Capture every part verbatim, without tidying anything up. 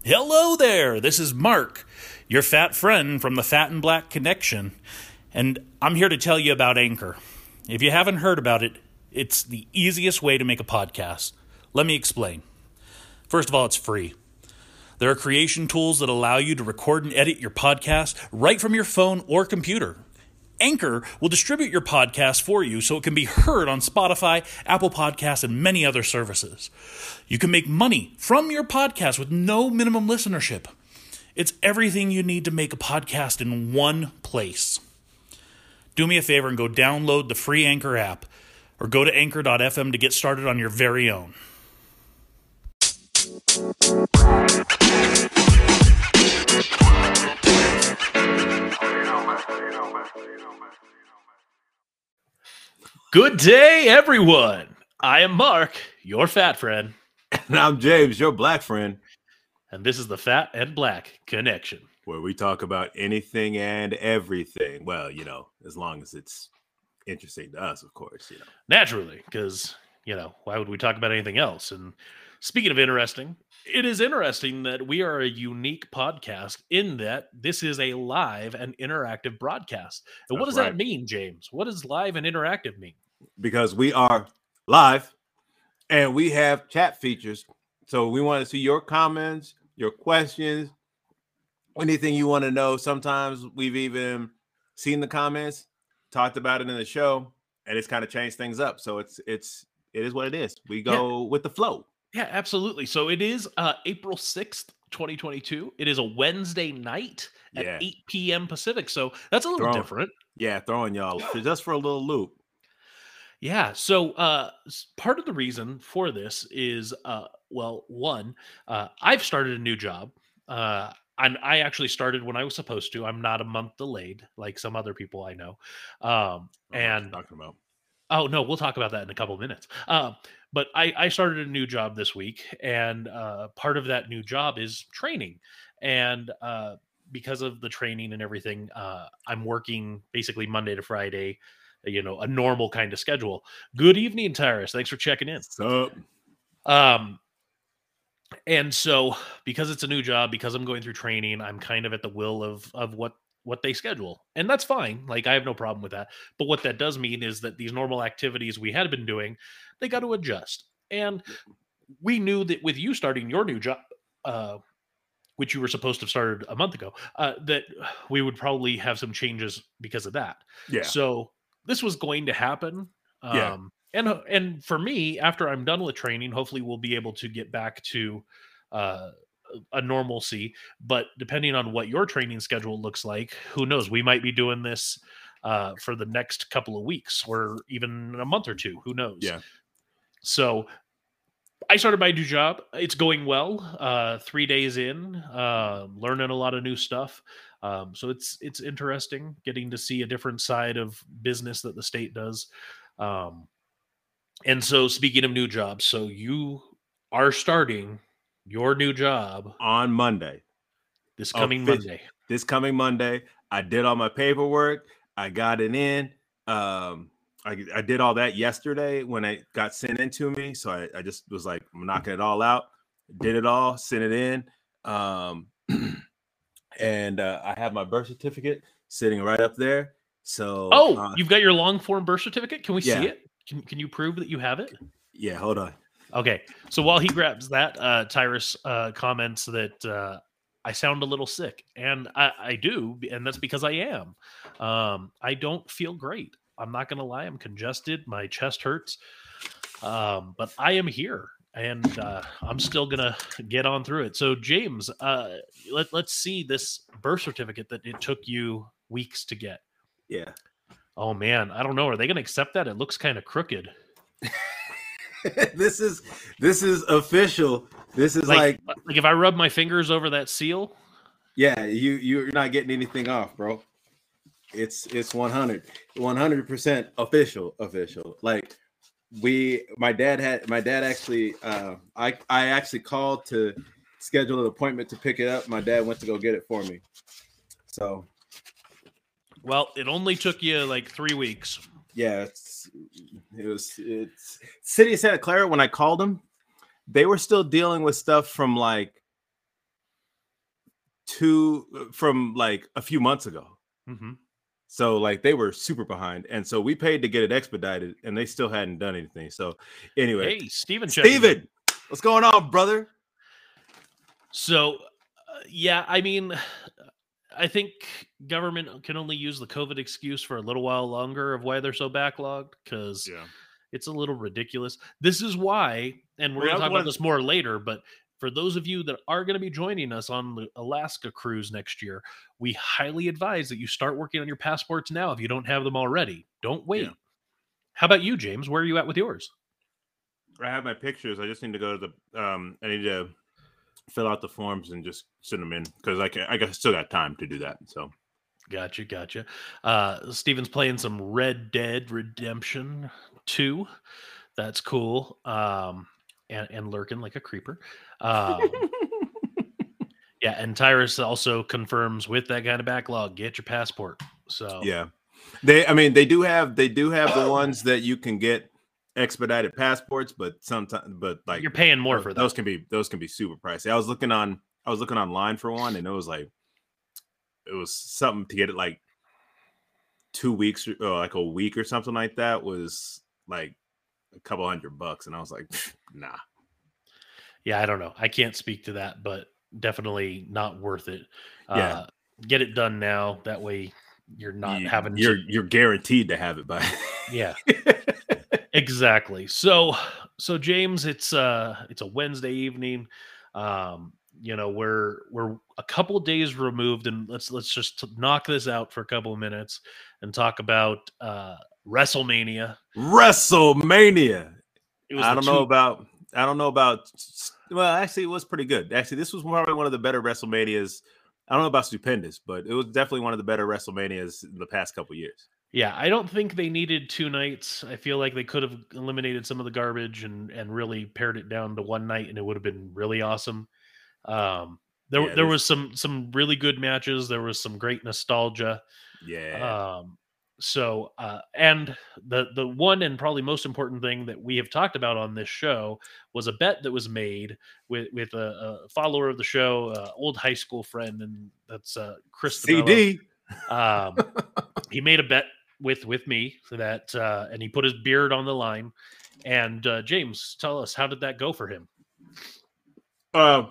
Hello there, this is Mark, your fat friend from the Fat and Black Connection, and I'm here to tell you about Anchor. If you haven't heard about it, it's the easiest way to make a podcast. Let me explain. First of all, it's free. There are creation tools that allow you to record and edit your podcast right from your phone or computer. Anchor will distribute your podcast for you so it can be heard on Spotify, Apple Podcasts, and many other services. You can make money from your podcast with no minimum listenership. It's everything you need to make a podcast in one place. Do me a favor and go download the free Anchor app or go to anchor dot f m to get started on your very own. Good day, everyone. I am Mark, your fat friend. And I'm James, your black friend. And this is the Fat and Black Connection, where we talk about anything and everything. Well, you know, as long as it's interesting to us, of course, you know. Naturally, because, you know, why would we talk about anything else? And speaking of interesting, it is interesting that we are a unique podcast in that this is a live and interactive broadcast. And what That's does right. that mean, James? What does live and interactive mean? Because we are live and we have chat features. So we want to see your comments, your questions, anything you want to know. Sometimes we've even seen the comments, talked about it in the show, and it's kind of changed things up. So it's it's it is what it is. We go yeah. with the flow. Yeah, absolutely. So it is uh, April sixth, twenty twenty-two. It is a Wednesday night at yeah. eight p.m. Pacific. So that's a little throwing, different. Yeah, throwing y'all just for a little loop. Yeah. So uh, part of the reason for this is, uh, well, one, uh, I've started a new job. Uh, and I actually started when I was supposed to. I'm not a month delayed like some other people I know. Um, and talking about. Oh, no, we'll talk about that in a couple of minutes. Uh, but I, I started a new job this week, and uh, part of that new job is training. And uh, because of the training and everything, uh, I'm working basically Monday to Friday, you know, a normal kind of schedule. Good evening, Tyrus. Thanks for checking in. What's up? Um, and so because it's a new job, because I'm going through training, I'm kind of at the will of of what what they schedule. And that's fine. Like, I have no problem with that. But what that does mean is that these normal activities we had been doing, they got to adjust. And we knew that with you starting your new job, uh, which you were supposed to have started a month ago, uh, that we would probably have some changes because of that. Yeah. So this was going to happen. Um, yeah. And, and for me, after I'm done with training, hopefully we'll be able to get back to uh, a normalcy. But depending on what your training schedule looks like, who knows? We might be doing this uh, for the next couple of weeks or even a month or two. Who knows? Yeah. So I started my new job. It's going well. Uh, three days in, uh, learning a lot of new stuff. Um, so it's it's interesting getting to see a different side of business that the state does. Um, and so speaking of new jobs, so you are starting your new job on Monday. This coming oh, Monday. This coming Monday. I did all my paperwork. I got it in. Um, I, I did all that yesterday when it got sent in to me. So I, I just was like, I'm knocking it all out. Did it all, sent it in. Um, and uh, I have my birth certificate sitting right up there. So Oh, uh, you've got your long form birth certificate? Can we yeah. see it? Can, can you prove that you have it? Yeah, hold on. Okay, so while he grabs that, uh, Tyrus uh, comments that uh, I sound a little sick, and I, I do, and that's because I am. Um, I don't feel great. I'm not going to lie. I'm congested. My chest hurts, um, but I am here, and uh, I'm still going to get on through it. So, James, uh, let, let's see this birth certificate that it took you weeks to get. Yeah. Oh, man, I don't know. Are they going to accept that? It looks kind of crooked. this is this is official. This is like, like like if I rub my fingers over that seal. Yeah, you you're not getting anything off, bro. It's it's one hundred percent official official. Like we my dad had my dad actually uh I I actually called to schedule an appointment to pick it up. My dad went to go get it for me. So well, it only took you like three weeks. Yeah, it's, it was it's City of Santa Clara. When I called them, they were still dealing with stuff from like two from like a few months ago. Mm-hmm. So like they were super behind, and so we paid to get it expedited, and they still hadn't done anything. So anyway, Hey, Steven, Steven, what's going on, brother? So, uh, yeah, I mean, I think government can only use the COVID excuse for a little while longer of why they're so backlogged, because Yeah. it's a little ridiculous. This is why, and we're Well, going to I talk wanna- about this more later, but for those of you that are going to be joining us on the Alaska cruise next year, we highly advise that you start working on your passports now if you don't have them already. Don't wait. Yeah. How about you, James? Where are you at with yours? I have my pictures. I just need to go to the. Um, I need to fill out the forms and just send them in because I can. I got still got time to do that. So. Gotcha, gotcha. Uh, Steven's playing some Red Dead Redemption two. That's cool. Um, and, and lurking like a creeper. Um, yeah, and Tyrus also confirms with that kind of backlog, get your passport. So Yeah, they. I mean, they do have. They do have the ones that you can get expedited passports, but sometimes, but like you're paying more those, for that. Those can be. Those can be super pricey. I was looking on. I was looking online for one, and it was like. It was something to get it like two weeks or, or like a week or something like that was like a couple hundred bucks. And I was like, nah. Yeah, I don't know. I can't speak to that, but definitely not worth it. Yeah. Uh, get it done now. That way you're not you, having you're, to... You're guaranteed to have it by. Yeah, exactly. So, so James, it's uh it's a Wednesday evening. Um, you know, we're we're a couple days removed, and let's let's just knock this out for a couple of minutes and talk about uh WrestleMania. WrestleMania. I don't two- know about I don't know about well, actually it was pretty good. Actually, this was probably one of the better WrestleManias. I don't know about stupendous, but it was definitely one of the better WrestleManias in the past couple of years. Yeah, I don't think they needed two nights. I feel like they could have eliminated some of the garbage and and really pared it down to one night, and it would have been really awesome. Um, there Yeah, there this- was some some really good matches. There was some great nostalgia. Yeah. Um, so uh, and the the one and probably most important thing that we have talked about on this show was a bet that was made with with a, a follower of the show, uh, old high school friend, and that's uh, Chris C D. Um, he made a bet with with me so that uh, and he put his beard on the line. And uh, James, tell us, how did that go for him? Uh,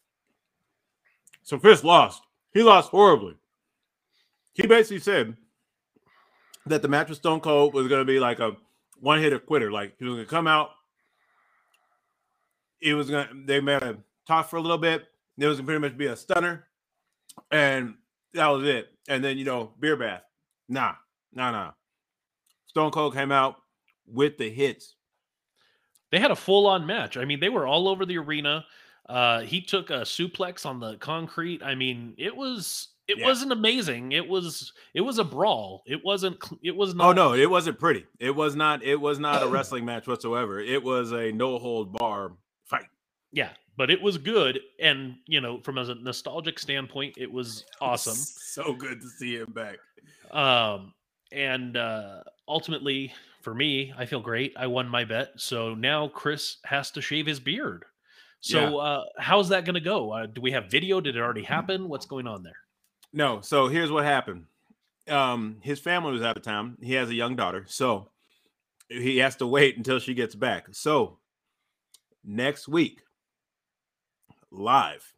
so Chris lost. He lost horribly. He basically said that the match with Stone Cold was going to be like a one hitter quitter. Like he was going to come out. It was going to, they made a talk for a little bit. It was going to pretty much be a stunner. And that was it. And then, you know, beer bath. Nah, nah, nah. Stone Cold came out with the hits. They had a full-on match. I mean, they were all over the arena. Uh, he took a suplex on the concrete. I mean, it was it Yeah. wasn't amazing. It was it was a brawl. It wasn't. It was not. Oh no, it wasn't pretty. It was not. It was not a wrestling match whatsoever. It was a no hold bar fight. Yeah, but it was good. And you know, from a nostalgic standpoint, it was awesome. So good to see him back. Um, and uh, ultimately, for me, I feel great. I won my bet. So now Chris has to shave his beard. So Yeah. uh, how's that going to go? Uh, do we have video? Did it already happen? What's going on there? No. So here's what happened. Um, his family was out of town. He has a young daughter, so he has to wait until she gets back. So next week, live,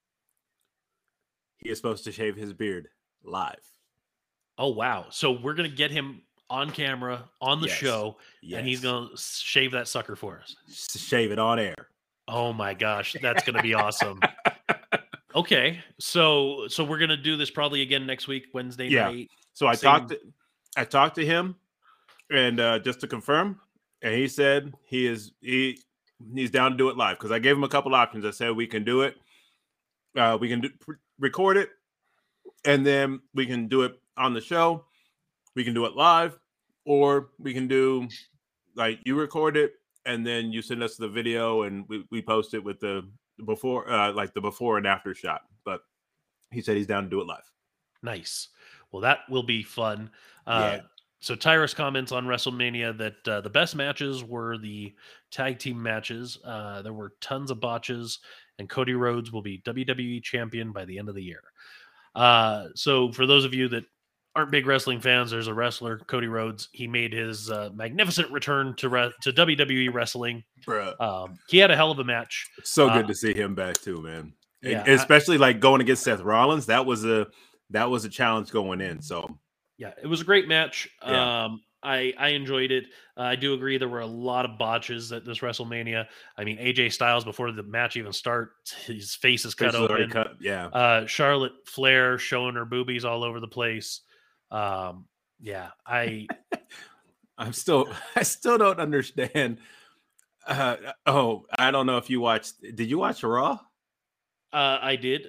he is supposed to shave his beard live. Oh, wow. So we're going to get him on camera on the Yes. show, Yes. and he's going to shave that sucker for us. shave it on air. Oh my gosh, that's going to be awesome. Okay, so so we're going to do this probably again next week, Wednesday Yeah. night. So I Same- talked to I talked to him, and uh, just to confirm, and he said he is he he's down to do it live because I gave him a couple options. I said we can do it, uh, we can do, record it, and then we can do it on the show. We can do it live, or we can do like you record it and then you send us the video and we, we post it with the before uh, like the before and after shot. But he said he's down to do it live. Nice. Well, that will be fun. Uh, Yeah. So Tyrus comments on WrestleMania that uh, the best matches were the tag team matches. Uh, there were tons of botches and Cody Rhodes will be W W E champion by the end of the year. Uh, so for those of you that aren't big wrestling fans, there's a wrestler, Cody Rhodes. He made his uh, magnificent return to re- to W W E wrestling. Bruh. Um, he had a hell of a match. So good uh, to see him back too, man. Yeah, and especially I, like going against Seth Rollins. That was a that was a challenge going in. So yeah, it was a great match. Yeah. Um, I I enjoyed it. Uh, I do agree there were a lot of botches at this WrestleMania. I mean, A J Styles, before the match even starts, his face is cut open. Cut, yeah. Uh, Charlotte Flair showing her boobies all over the place. Um, yeah, I I'm still I still don't understand. Uh, oh, I don't know if you watched. Did you watch Raw? Uh, I did.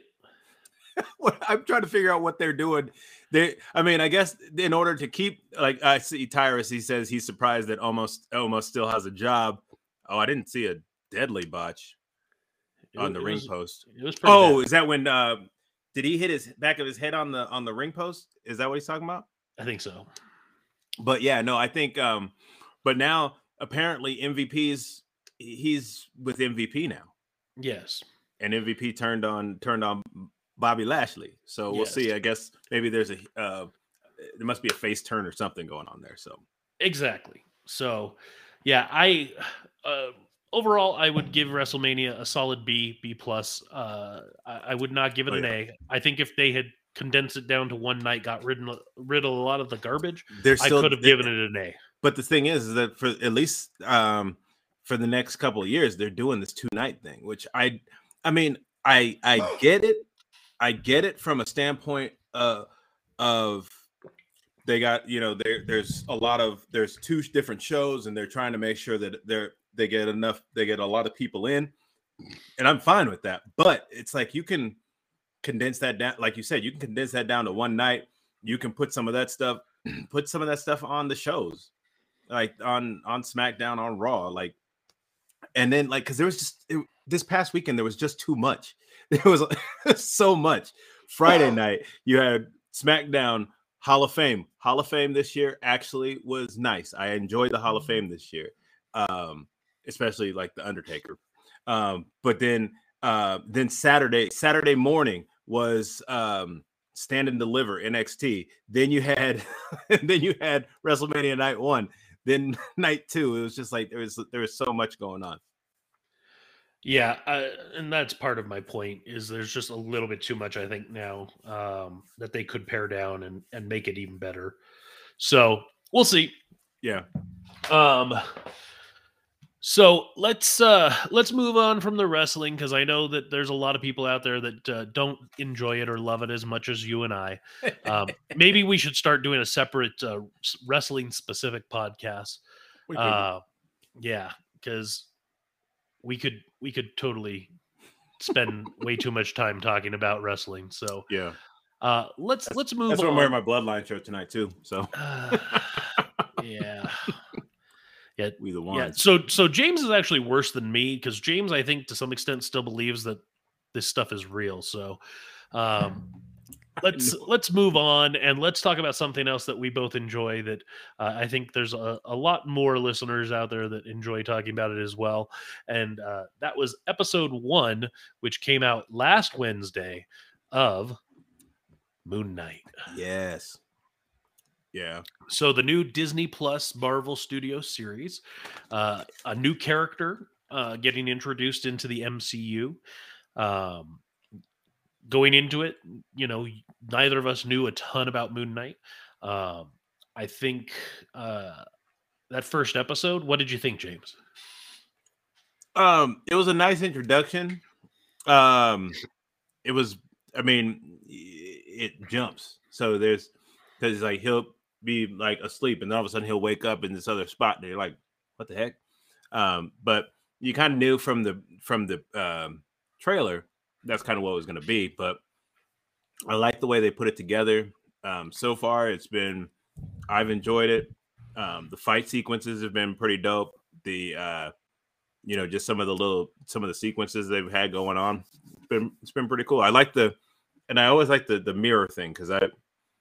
I'm trying to figure out what they're doing. They, I mean, I guess in order to keep, like, I see Tyrus, he says he's surprised that almost almost still has a job. Oh, I didn't see a deadly botch on it, the it ring was, post. It was pretty oh, bad. is that when? Uh, did he hit his back of his head on the on the ring post? Is that what he's talking about? I think so. But yeah, no, I think. Um, but now apparently M V P's he's with M V P now. Yes, and M V P turned on turned on Bobby Lashley. So we'll yes. see. I guess maybe there's a uh, there must be a face turn or something going on there. So exactly. So yeah, I uh, overall I would give WrestleMania a solid B, B plus. Uh, I, I would not give it Oh, an yeah. A. I think if they had condensed it down to one night, got rid of rid of a lot of the garbage, There's I still, could have given it an A. But the thing is, is that for at least um, for the next couple of years, they're doing this two night thing, which I I mean I I get it. I get it from a standpoint uh, of they got, you know, there there's a lot of there's two different shows and they're trying to make sure that they're they get enough, they get a lot of people in. And I'm fine with that. But it's like you can condense that down, like you said, you can condense that down to one night. You can put some of that stuff, put some of that stuff on the shows, like on on SmackDown, on Raw, like, and then like because there was just it, this past weekend there was just too much. There was so much. Friday night, you had SmackDown, Hall of Fame. Hall of Fame this year actually was nice. I enjoyed the Hall of Fame this year, um, especially like the Undertaker. Um, but then, uh, then Saturday, Saturday morning was um, Stand and Deliver N X T. Then you had, then you had WrestleMania Night One. Then night two, it was just like there was there was so much going on. Yeah, uh, and that's part of my point is there's just a little bit too much, I think, now um, that they could pare down and, and make it even better. So we'll see. Yeah. Um. So let's uh, let's move on from the wrestling because I know that there's a lot of people out there that uh, don't enjoy it or love it as much as you and I. Um, maybe we should start doing a separate uh, wrestling specific podcast. Uh, yeah, because we could we could totally spend way too much time talking about wrestling. So yeah, uh, let's that's, let's move. That's on. what I'm wearing my Bloodline shirt tonight too. So uh, yeah. Yeah, we the ones. Yeah. So so James is actually worse than me because James, I think, to some extent, still believes that this stuff is real. So um, let's let's move on and let's talk about something else that we both enjoy. That uh, I think there's a, a lot more listeners out there that enjoy talking about it as well. And uh, that was episode one, which came out last Wednesday of Moon Knight. Yes. Yeah. So the new Disney Plus Marvel Studios series, uh, a new character uh, getting introduced into the M C U. Um, going into it, you know, neither of us knew a ton about Moon Knight. Um, I think uh, that first episode. What did you think, James? Um, it was a nice introduction. Um, it was. I mean, it jumps. So there's because like he'll be like asleep and then all of a sudden he'll wake up in this other spot and you're like, what the heck? Um, but you kind of knew from the from the um, trailer that's kind of what it was going to be. But I like the way they put it together. Um, so far, it's been I've enjoyed it. Um, the fight sequences have been pretty dope. The uh, you know, just some of the little some of the sequences they've had going on. It's been it's been pretty cool. I like the and I always like the the mirror thing because I.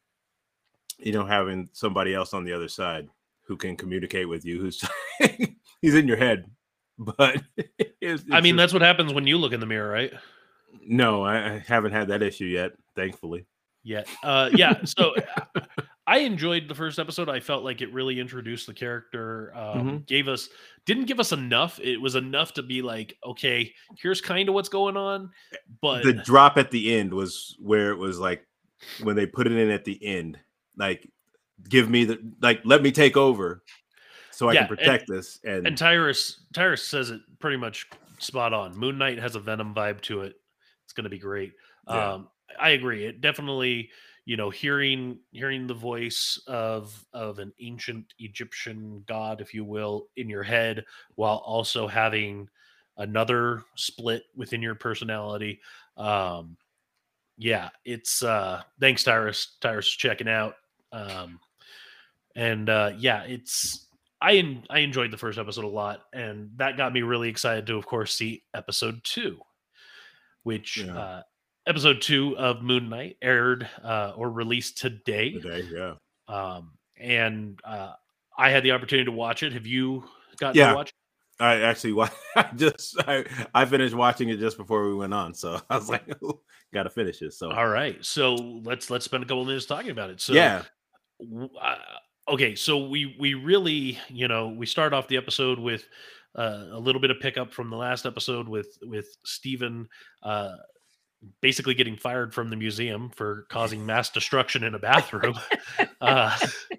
You know, having somebody else on the other side who can communicate with you, who's he's in your head, but it's, it's I mean, a, that's what happens when you look in the mirror, right? no, I, I haven't had that issue yet, thankfully. Yeah. Uh, yeah. So I enjoyed the first episode. I felt like it really introduced the character, um, Mm-hmm. gave us, didn't give us enough. It was enough to be like, okay, here's kind of what's going on. But the drop at the end was where it was like when they put it in at the end, like give me the like let me take over so I Yeah, can protect this. And, and Tyrus, Tyrus says it pretty much spot on. Moon Knight has a Venom vibe to it. It's going to be great. Yeah. Um, I agree. It definitely, you know, hearing hearing the voice of of an ancient Egyptian god, if you will, in your head, while also having another split within your personality. Um, yeah, it's uh, thanks, Tyrus. Tyrus checking out. Um, and uh, yeah, it's I en- I enjoyed the first episode a lot, and that got me really excited to, of course, see episode two, which. Yeah. Uh, Episode two of Moon Knight aired uh, or released today. Today, yeah. Um, and uh, I had the opportunity to watch it. Have you gotten Yeah. to watch it? I actually wa- I just I, I finished watching it just before we went on, so I was like, got to finish it. So All right. So let's let's spend a couple minutes talking about it. So yeah, w- uh, okay. So we we really, you know, we start off the episode with uh, a little bit of pickup from the last episode with with Stephen uh, basically getting fired from the museum for causing mass destruction in a bathroom. uh,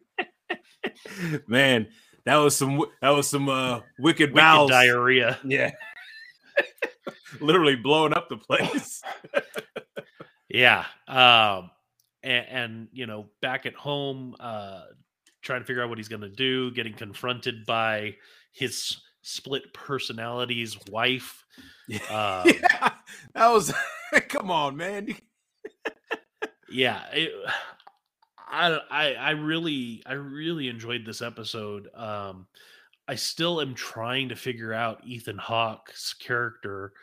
man, that was some wi- that was some uh, wicked wicked bowels. diarrhea. Yeah, literally blowing up the place. Yeah. Um, and, and, you know, back at home, uh, trying to figure out what he's going to do, getting confronted by his split personalities wife. Um, yeah, that was. Come on, man. yeah. It, I, I, I really, I really enjoyed this episode. Um, I still am trying to figure out Ethan Hawke's character,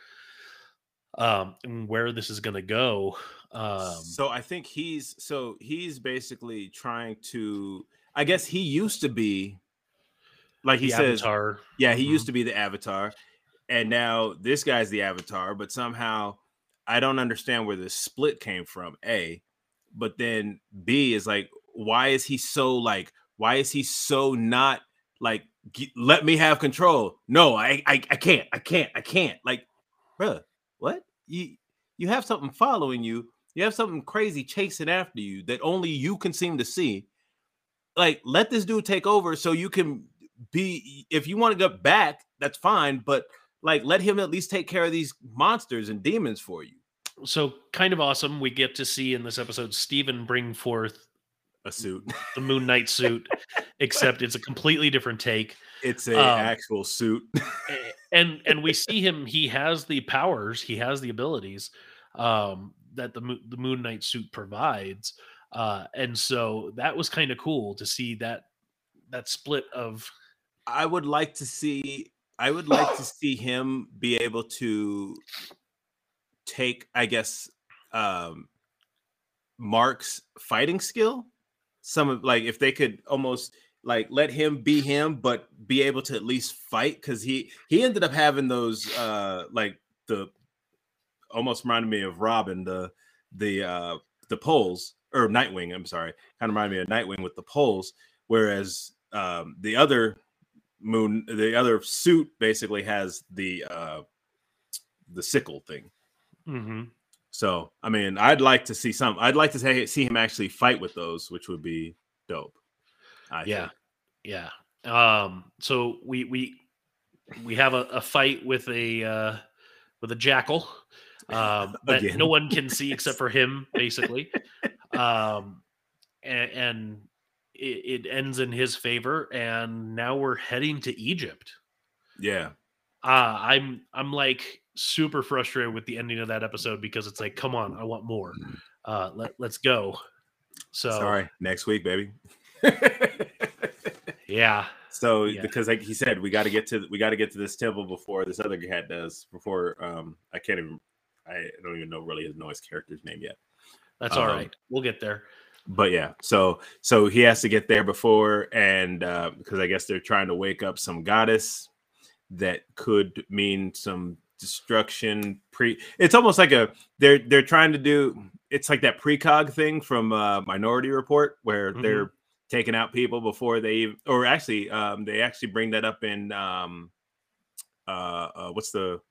um, and where this is going to go. Um, so I think he's so he's basically trying to. I guess he used to be, like he the says, Avatar. yeah, he Mhm. used to be the Avatar, and now this guy's the Avatar. But somehow, I don't understand where the split came from. A, but then B is like, why is he so like? Why is he so not like? G- let me have control. No, I, I, I can't. I can't. I can't. Like, bruh, what? You, you have something following you. You have something crazy chasing after you that only you can seem to see. Like, let this dude take over so you can be. If you want to get back, that's fine. But like, let him at least take care of these monsters and demons for you. So kind of awesome. We get to see in this episode Stephen bring forth A suit. the Moon Knight suit, except it's a completely different take. It's a Um, actual suit. A- and and we see him. He has the powers. He has the abilities um, that the Mo- the Moon Knight suit provides. Uh, and so that was kind of cool to see that that split of I would like to see. I would like to see him be able to take, I guess, um, Mark's fighting skill. Some of like if they could almost like let him be him, but be able to at least fight because he he ended up having those uh like the almost reminded me of Robin the the uh the poles or Nightwing. I'm sorry, kind of reminded me of Nightwing with the poles, whereas um the other moon the other suit basically has the uh the sickle thing. Mhm. So, I mean, I'd like to see some. I'd like to say, see him actually fight with those, which would be dope. I yeah, think. yeah. Um, so we we we have a, a fight with a uh, with a jackal um, that Again. no one can see except for him, basically. Um, and, and it, it ends in his favor, and now we're heading to Egypt. Yeah. Uh, I'm I'm like super frustrated with the ending of that episode because it's like, come on, I want more. Uh, let let's go. So Sorry, next week, baby. yeah. So, Yeah. because like he said, we got to get to we got to get to this temple before this other cat does. Before um, I can't even. I don't even know really know his character's name yet. That's all Um, right. We'll get there. But yeah, so so he has to get there before, and uh, because I guess they're trying to wake up some goddess that could mean some destruction. Pre, it's almost like a they're they're trying to do. It's like that precog thing from uh, Minority Report, where mm-hmm. they're taking out people before they, or actually, um, they actually bring that up in um, uh, uh, what's the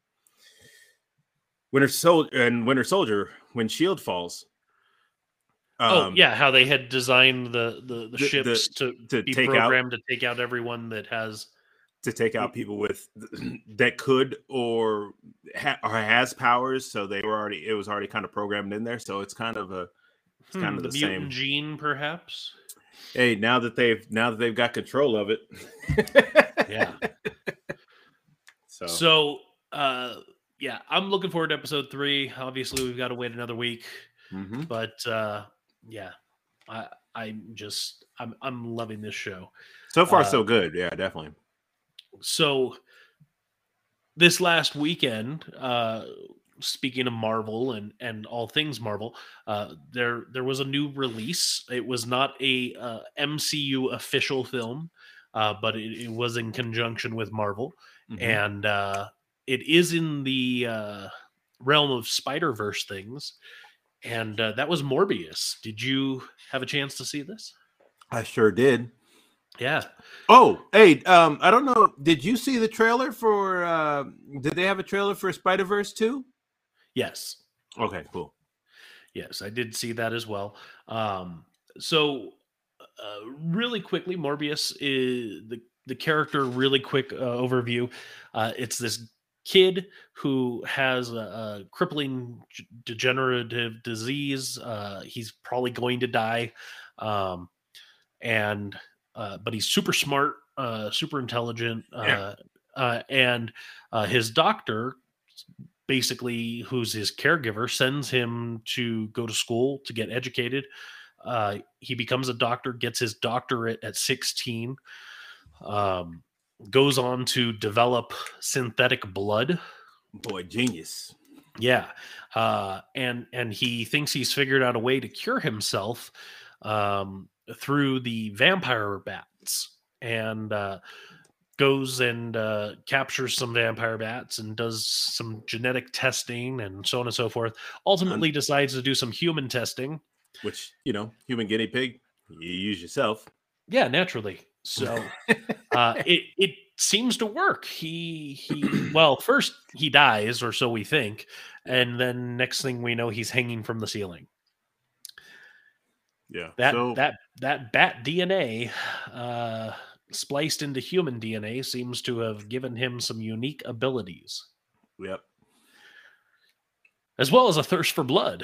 Winter Soldier and Winter Soldier when Shield falls. Um, oh yeah, how they had designed the the, the, the ships the, to, to be take programmed out, to take out everyone that has to take out people with that could or ha, or has powers. So they were already it was already kind of programmed in there. So it's kind of a it's hmm, kind of the, the mutant same gene, perhaps. Hey, now that they've now that they've got control of it, yeah. So so uh, yeah, I'm looking forward to episode three. Obviously, we've got to wait another week. Mm-hmm. But uh, yeah, I I'm just I'm I'm loving this show. So far, uh, so good. Yeah, definitely. So this last weekend, uh, speaking of Marvel and and all things Marvel, uh, there there was a new release. It was not a uh, M C U official film, uh, but it, it was in conjunction with Marvel, mm-hmm. and uh, it is in the uh, realm of Spider-Verse things. And uh, that was Morbius. Did you have a chance to see this? I sure did. Yeah. Oh, hey, um, I don't know. Did you see the trailer for? Uh, did they have a trailer for Spider-Verse two? Yes. Okay, cool. Yes, I did see that as well. Um, so, uh, really quickly, Morbius is the the character. Really quick uh, overview. Uh, it's this kid who has a, a crippling degenerative disease. Uh, he's probably going to die. Um, and, uh, but he's super smart, uh, super intelligent. Uh, yeah. uh, and, uh, his doctor basically, who's his caregiver, sends him to go to school to get educated. Uh, he becomes a doctor, gets his doctorate at sixteen. Um, goes on to develop synthetic blood. Boy, genius. Yeah. Uh, and, and he thinks he's figured out a way to cure himself um, through the vampire bats, and uh, goes and uh, captures some vampire bats and does some genetic testing and so on and so forth. Ultimately um, decides to do some human testing. Which, you know, human guinea pig, you use yourself. Yeah, naturally. So uh, it it seems to work. He he. Well, first he dies, or so we think, and then next thing we know, he's hanging from the ceiling. Yeah. That so... that that bat D N A uh, spliced into human D N A seems to have given him some unique abilities. Yep. As well as a thirst for blood.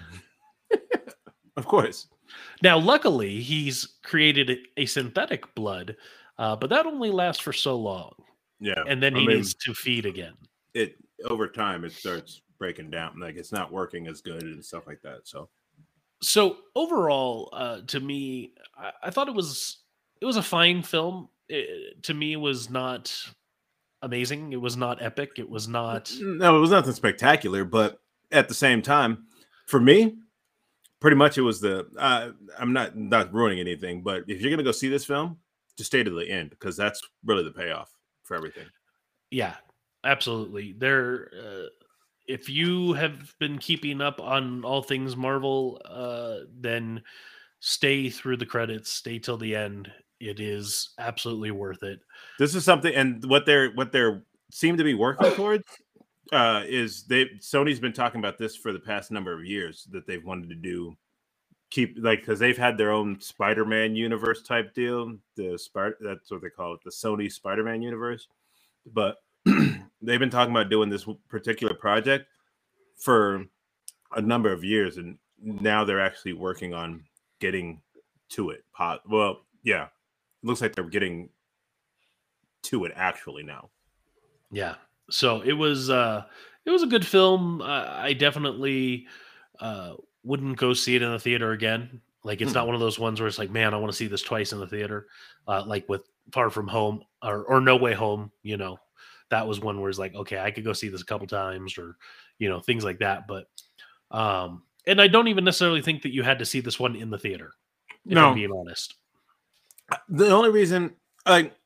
Of course. Now, luckily, he's created a synthetic blood, uh, but that only lasts for so long. Yeah. And then he I mean, needs to feed again. It over time, it starts breaking down. Like, it's not working as good and stuff like that. So, so overall, uh, to me, I, I thought it was it was a fine film. It, to me, it was not amazing. It was not epic. It was not. No, it was nothing spectacular. But at the same time, for me, pretty much it was the, uh, I'm not not ruining anything, but if you're going to go see this film, just stay to the end, because that's really the payoff for everything. Yeah, absolutely. There, uh, if you have been keeping up on all things Marvel, uh, then stay through the credits, stay till the end. It is absolutely worth it. This is something, and what they're, what they're seem to be working towards uh, is they Sony's been talking about this for the past number of years, that they've wanted to do, keep like, because they've had their own Spider-Man universe type deal. The Spider, that's what they call it, the Sony Spider-Man universe. But they've been talking about doing this particular project for a number of years, and now they're actually working on getting to it. Well, yeah, it looks like they're getting to it actually now. Yeah. So it was uh, it was a good film. Uh, I definitely uh, wouldn't go see it in the theater again. Like, it's hmm. not one of those ones where it's like, man, I want to see this twice in the theater. Uh, like with Far From Home or, or No Way Home, you know, that was one where it's like, okay, I could go see this a couple times, or, you know, things like that. But um, and I don't even necessarily think that you had to see this one in the theater, if no. I'm being honest. The only reason, like,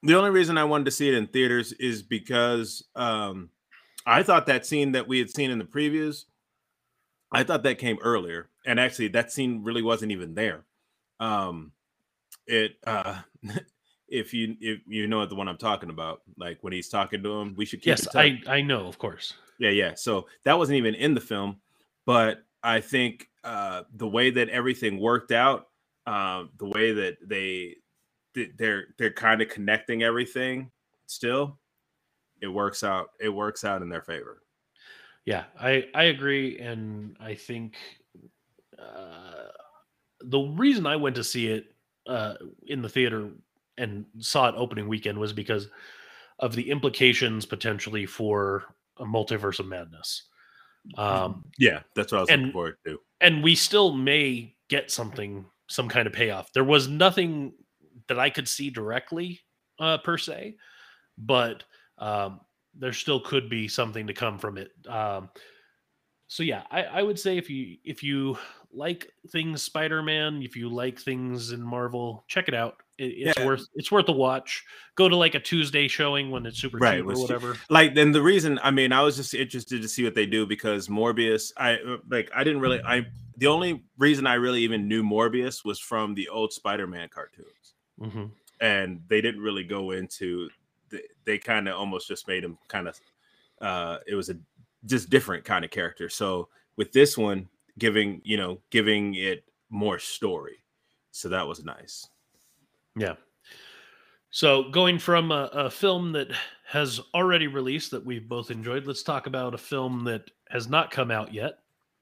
The only reason I wanted to see it in theaters is because um, I thought that scene that we had seen in the previews, I thought that came earlier, and actually that scene really wasn't even there. Um, it uh, if you if you know the one I'm talking about, like when he's talking to him, we should keep Yes, in touch. I I know, of course. Yeah, yeah. So that wasn't even in the film, but I think uh, the way that everything worked out, uh, the way that they they're they're kind of connecting everything still, it works out. It works out in their favor. Yeah, I I agree, and I think uh, the reason I went to see it uh, in the theater and saw it opening weekend was because of the implications potentially for a Multiverse of Madness. Um, Yeah, that's what I was looking and forward to. and we still may get something, some kind of payoff. There was nothing that I could see directly uh, per se, but um, there still could be something to come from it. Um, so yeah, I, I would say if you if you like things Spider-Man, if you like things in Marvel, check it out. It, it's Yeah. worth it's worth a watch. Go to like a Tuesday showing when it's super Right, cheap or was cheap. whatever. Like, then the reason, I mean, I was just interested to see what they do because Morbius, I uh, like, I didn't really, I the only reason I really even knew Morbius was from the old Spider-Man cartoons, hmm and they didn't really go into, the, they kind of almost just made him kind of, uh, it was a just different kind of character. So with this one, giving you know, giving it more story, so that was nice. Yeah. So going from a, a film that has already released that we've both enjoyed, let's talk about a film that has not come out yet.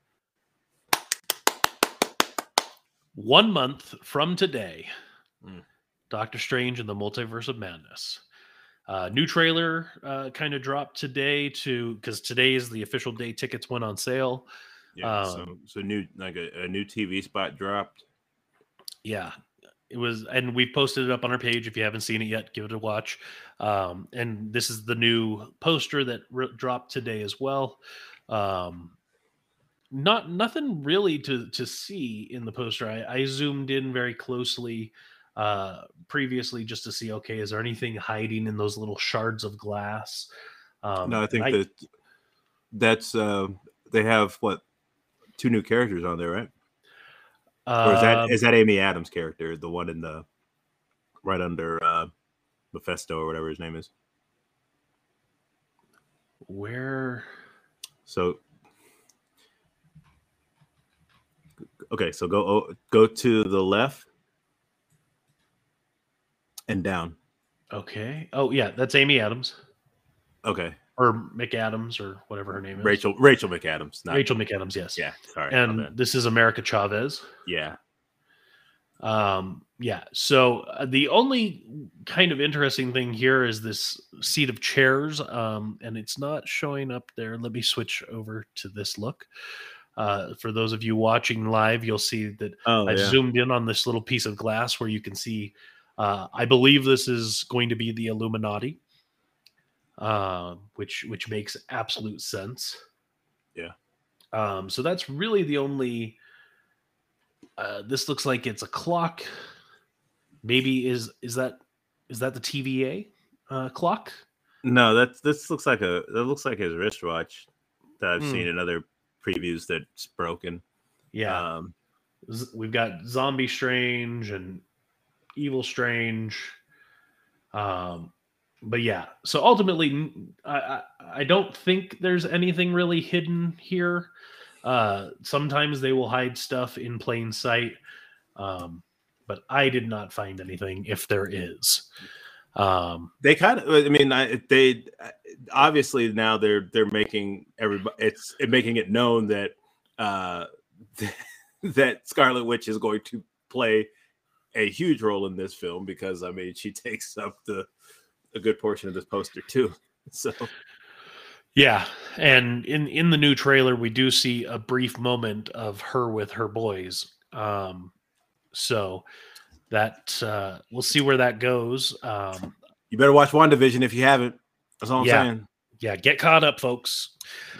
One month from today, Mm. Doctor Strange and the Multiverse of Madness. Uh, new trailer uh, kind of dropped today to because today is the official day tickets went on sale. Yeah, so Um, so new like a, a new T V spot dropped. Yeah, it was, and we posted it up on our page. If you haven't seen it yet, give it a watch. Um, and this is the new poster that re- dropped today as well. Um, not nothing really to to see in the poster. I, I zoomed in very closely uh, previously just to see. Okay, is there anything hiding in those little shards of glass? Um, No, I and think I that that's uh, they have what two new characters on there, right? Or is that um, is that Amy Adams' character, the one in the right under uh, Mephisto or whatever his name is? where So okay, so go oh, go to the left and down. okay. Oh yeah, that's Amy Adams Okay, or McAdams or whatever her name is. Rachel Rachel McAdams, not Rachel McAdams, yes. yeah. Sorry, And my bad. this is America Chavez. Yeah, Um, yeah. So uh, the only kind of interesting thing here is this seat of chairs, um, and it's not showing up there. Let me switch over to this look. Uh, for those of you watching live, you'll see that oh I've yeah, zoomed in on this little piece of glass where you can see. Uh, I believe this is going to be the Illuminati, uh, which which makes absolute sense. yeah. Um, so that's really the only. Uh, this looks like it's a clock. Maybe is is that is that the T V A uh, clock? No, that's this looks like a that looks like his wristwatch that I've Hmm. seen in other previews that's broken. Yeah, Um, Z- we've got Zombie Strange and Evil Strange. Um, but yeah, so ultimately, n- I, I I don't think there's anything really hidden here. Uh, sometimes they will hide stuff in plain sight, um, but I did not find anything. If there is, um, they kind of I mean I, they obviously now they're they're making everybody it's it making it known that uh that Scarlet Witch is going to play a huge role in this film because I mean she takes up the a good portion of this poster too. So yeah, and in in the new trailer, we do see a brief moment of her with her boys. Um, so that uh, we'll see where that goes. Um, you better watch WandaVision if you haven't. That's all I'm Yeah. saying. yeah, get caught up, folks.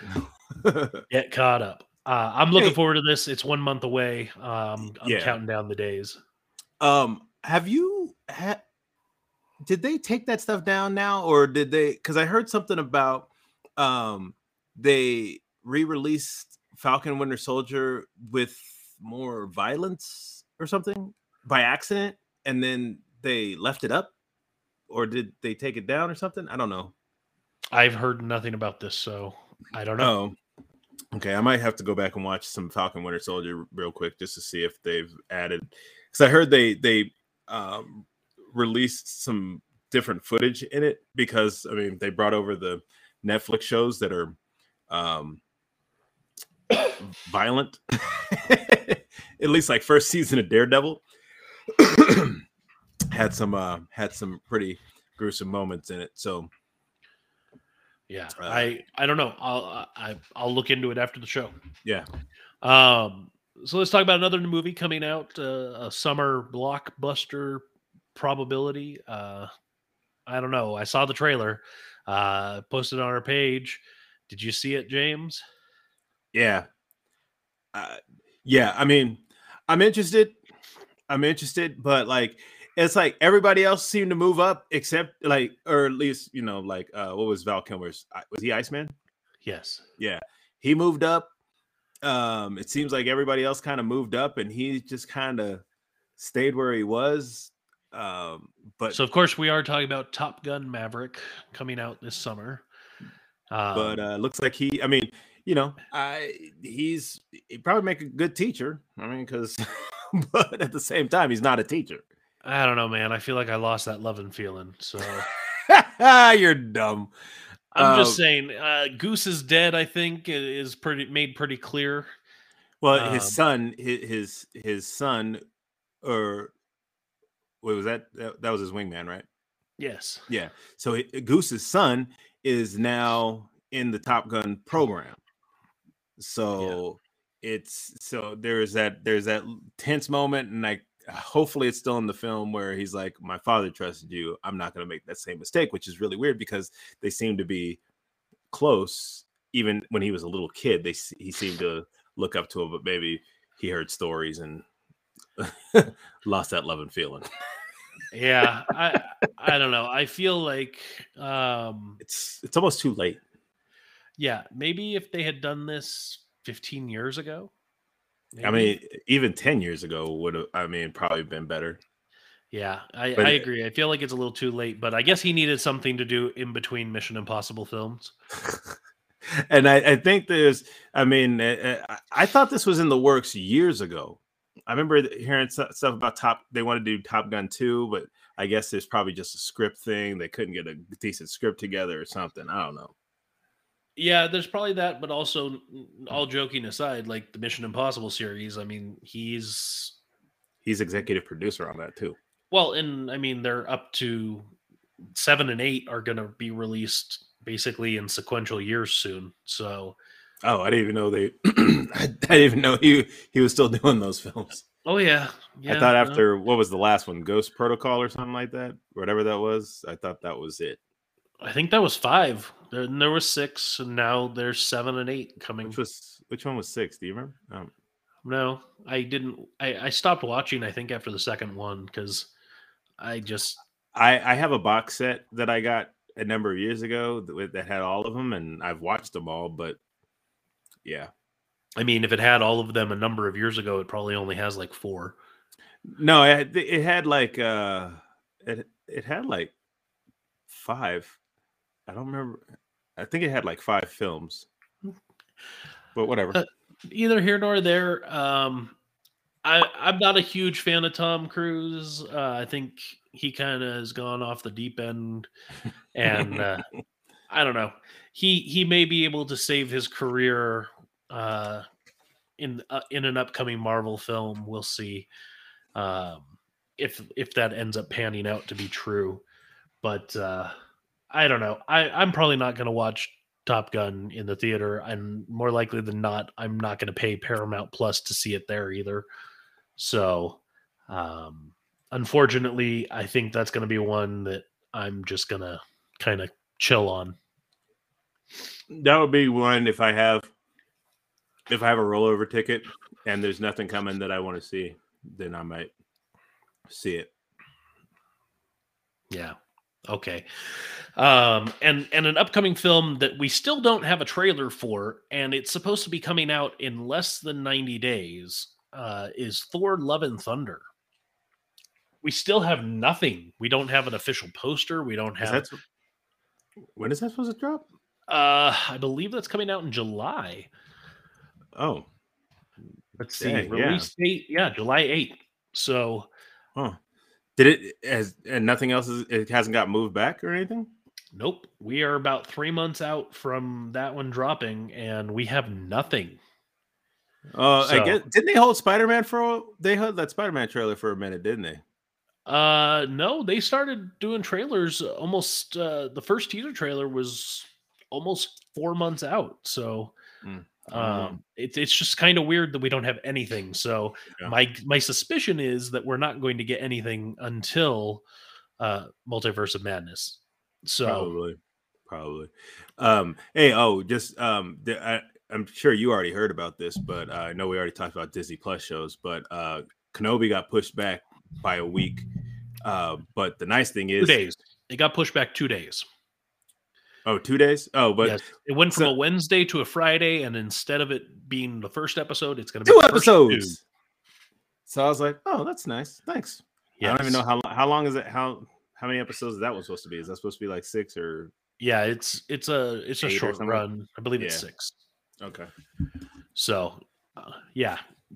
Get caught up. Uh, I'm looking Hey. forward to this. It's one month away. Um, I'm Yeah. counting down the days. um have you had did they take that stuff down now, or did they? Because I heard something about um they re-released Falcon Winter Soldier with more violence or something by accident, and then they left it up, or did they take it down or something? I don't know. I've heard nothing about this, so I don't know. Oh, okay. I might have to go back and watch some Falcon Winter Soldier real quick just to see if they've added. Because I heard they they um, released some different footage in it because I mean they brought over the Netflix shows that are um, violent. At least like first season of Daredevil had some uh, had some pretty gruesome moments in it. So. Yeah, Uh, I I don't know. I'll I, I'll look into it after the show. Yeah. Um. So let's talk about another movie coming out, uh, a summer blockbuster probability. Uh, I don't know. I saw the trailer, uh, posted on our page. Did you see it, James? Yeah. Uh, yeah. I mean, I'm interested. I'm interested, but like, it's like everybody else seemed to move up except like, or at least, you know, like, uh, what was Val Kilmer's? Was he Iceman? Yes. Yeah. He moved up. Um, it seems like everybody else kind of moved up and he just kind of stayed where he was. Um, but so of course we are talking about Top Gun Maverick coming out this summer. Um, but uh, looks like he, I mean, you know, I he's he'd probably make a good teacher. I mean, because, but at the same time, he's not a teacher. I don't know, man. I feel like I lost that love and feeling. So you're dumb. I'm um, just saying, uh, Goose is dead. I think is pretty made pretty clear. Well, um, his son, his his his son, or what was that? That, that was his wingman, right? Yes. Yeah. So he, Goose's son is now in the Top Gun program. So yeah. it's so there's that there's that tense moment, and like hopefully it's still in the film where he's like, my father trusted you, I'm not going to make that same mistake, which is really weird because they seem to be close. Even when he was a little kid, they he seemed to look up to him, but maybe he heard stories and lost that love and feeling. Yeah, I I don't know. I feel like um, it's it's almost too late. Yeah, maybe if they had done this fifteen years ago. Maybe. I mean, even ten years ago would have, I mean, probably been better. Yeah, I, I agree. I feel like it's a little too late, but I guess he needed something to do in between Mission Impossible films. And I, I think there's, I mean, I, I thought this was in the works years ago. I remember hearing stuff about Top, they want to do Top Gun two, but I guess there's probably just a script thing. They couldn't get a decent script together or something. I don't know. Yeah, there's probably that, but also, all joking aside, like the Mission Impossible series, I mean, he's he's executive producer on that too. Well, and I mean, they're up to seven and eight are going to be released basically in sequential years soon. So, oh, I didn't even know they. I didn't even know he he was still doing those films. Oh yeah, yeah. I thought after what was the last one, Ghost Protocol or something like that, whatever that was. I thought that was it. I think that was five. There, there was six, and now there's seven and eight coming. Which was which one was six? Do you remember? Um, no, I didn't. I, I stopped watching. I think after the second one because I just I I have a box set that I got a number of years ago that, that had all of them, and I've watched them all. But yeah, I mean, if it had all of them a number of years ago, it probably only has like four. No, it it had like uh, it it had like five. I don't remember. I think it had like five films, but whatever. Uh, either here nor there. Um, I, I'm not a huge fan of Tom Cruise. Uh, I think he kind of has gone off the deep end, and uh, I don't know. He he may be able to save his career uh, in uh, in an upcoming Marvel film. We'll see um, if if that ends up panning out to be true. But uh, I don't know. I, I'm probably not going to watch Top Gun in the theater, and more likely than not, I'm not going to pay Paramount Plus to see it there either. So, um, unfortunately, I think that's going to be one that I'm just going to kind of chill on. That would be one if I have if I have a rollover ticket and there's nothing coming that I want to see, then I might see it. Yeah. Okay. Um, and and an upcoming film that we still don't have a trailer for, and it's supposed to be coming out in less than ninety days, uh, is Thor: Love and Thunder. We still have nothing. We don't have an official poster. We don't Is have. that when is that supposed to drop? Uh, I believe that's coming out in July. Oh, Let's see. dang, Release date, yeah, July eighth. So, huh? Did it has and nothing else? Is, it hasn't got moved back or anything? nope. We are about three months out from that one dropping, and we have nothing. Uh, So- I guess didn't they hold Spider Man for? a- They held that Spider Man trailer for a minute, didn't they? Uh, no, they started doing trailers almost. Uh, the first teaser trailer was almost four months out. So, Mm. um, it's it's just kind of weird that we don't have anything. So, Yeah. my my suspicion is that we're not going to get anything until uh, Multiverse of Madness. So, Probably, probably. Um, hey, oh, just um, the, I, I'm sure you already heard about this, but uh, I know we already talked about Disney Plus shows, but uh, Kenobi got pushed back by a week. Uh, but the nice thing two is, days. It got pushed back two days. oh, two days. Oh, but yes, it went from so- a Wednesday to a Friday, and instead of it being the first episode, it's going to be two the first episodes. two. So I was like, oh, that's nice. Thanks. I don't even Yes. know how how long is it? How how many episodes that was supposed to be? Is that supposed to be like six or Yeah, it's it's a it's a Eight or short something? run. I believe it's Yeah. six. okay? So, uh, yeah,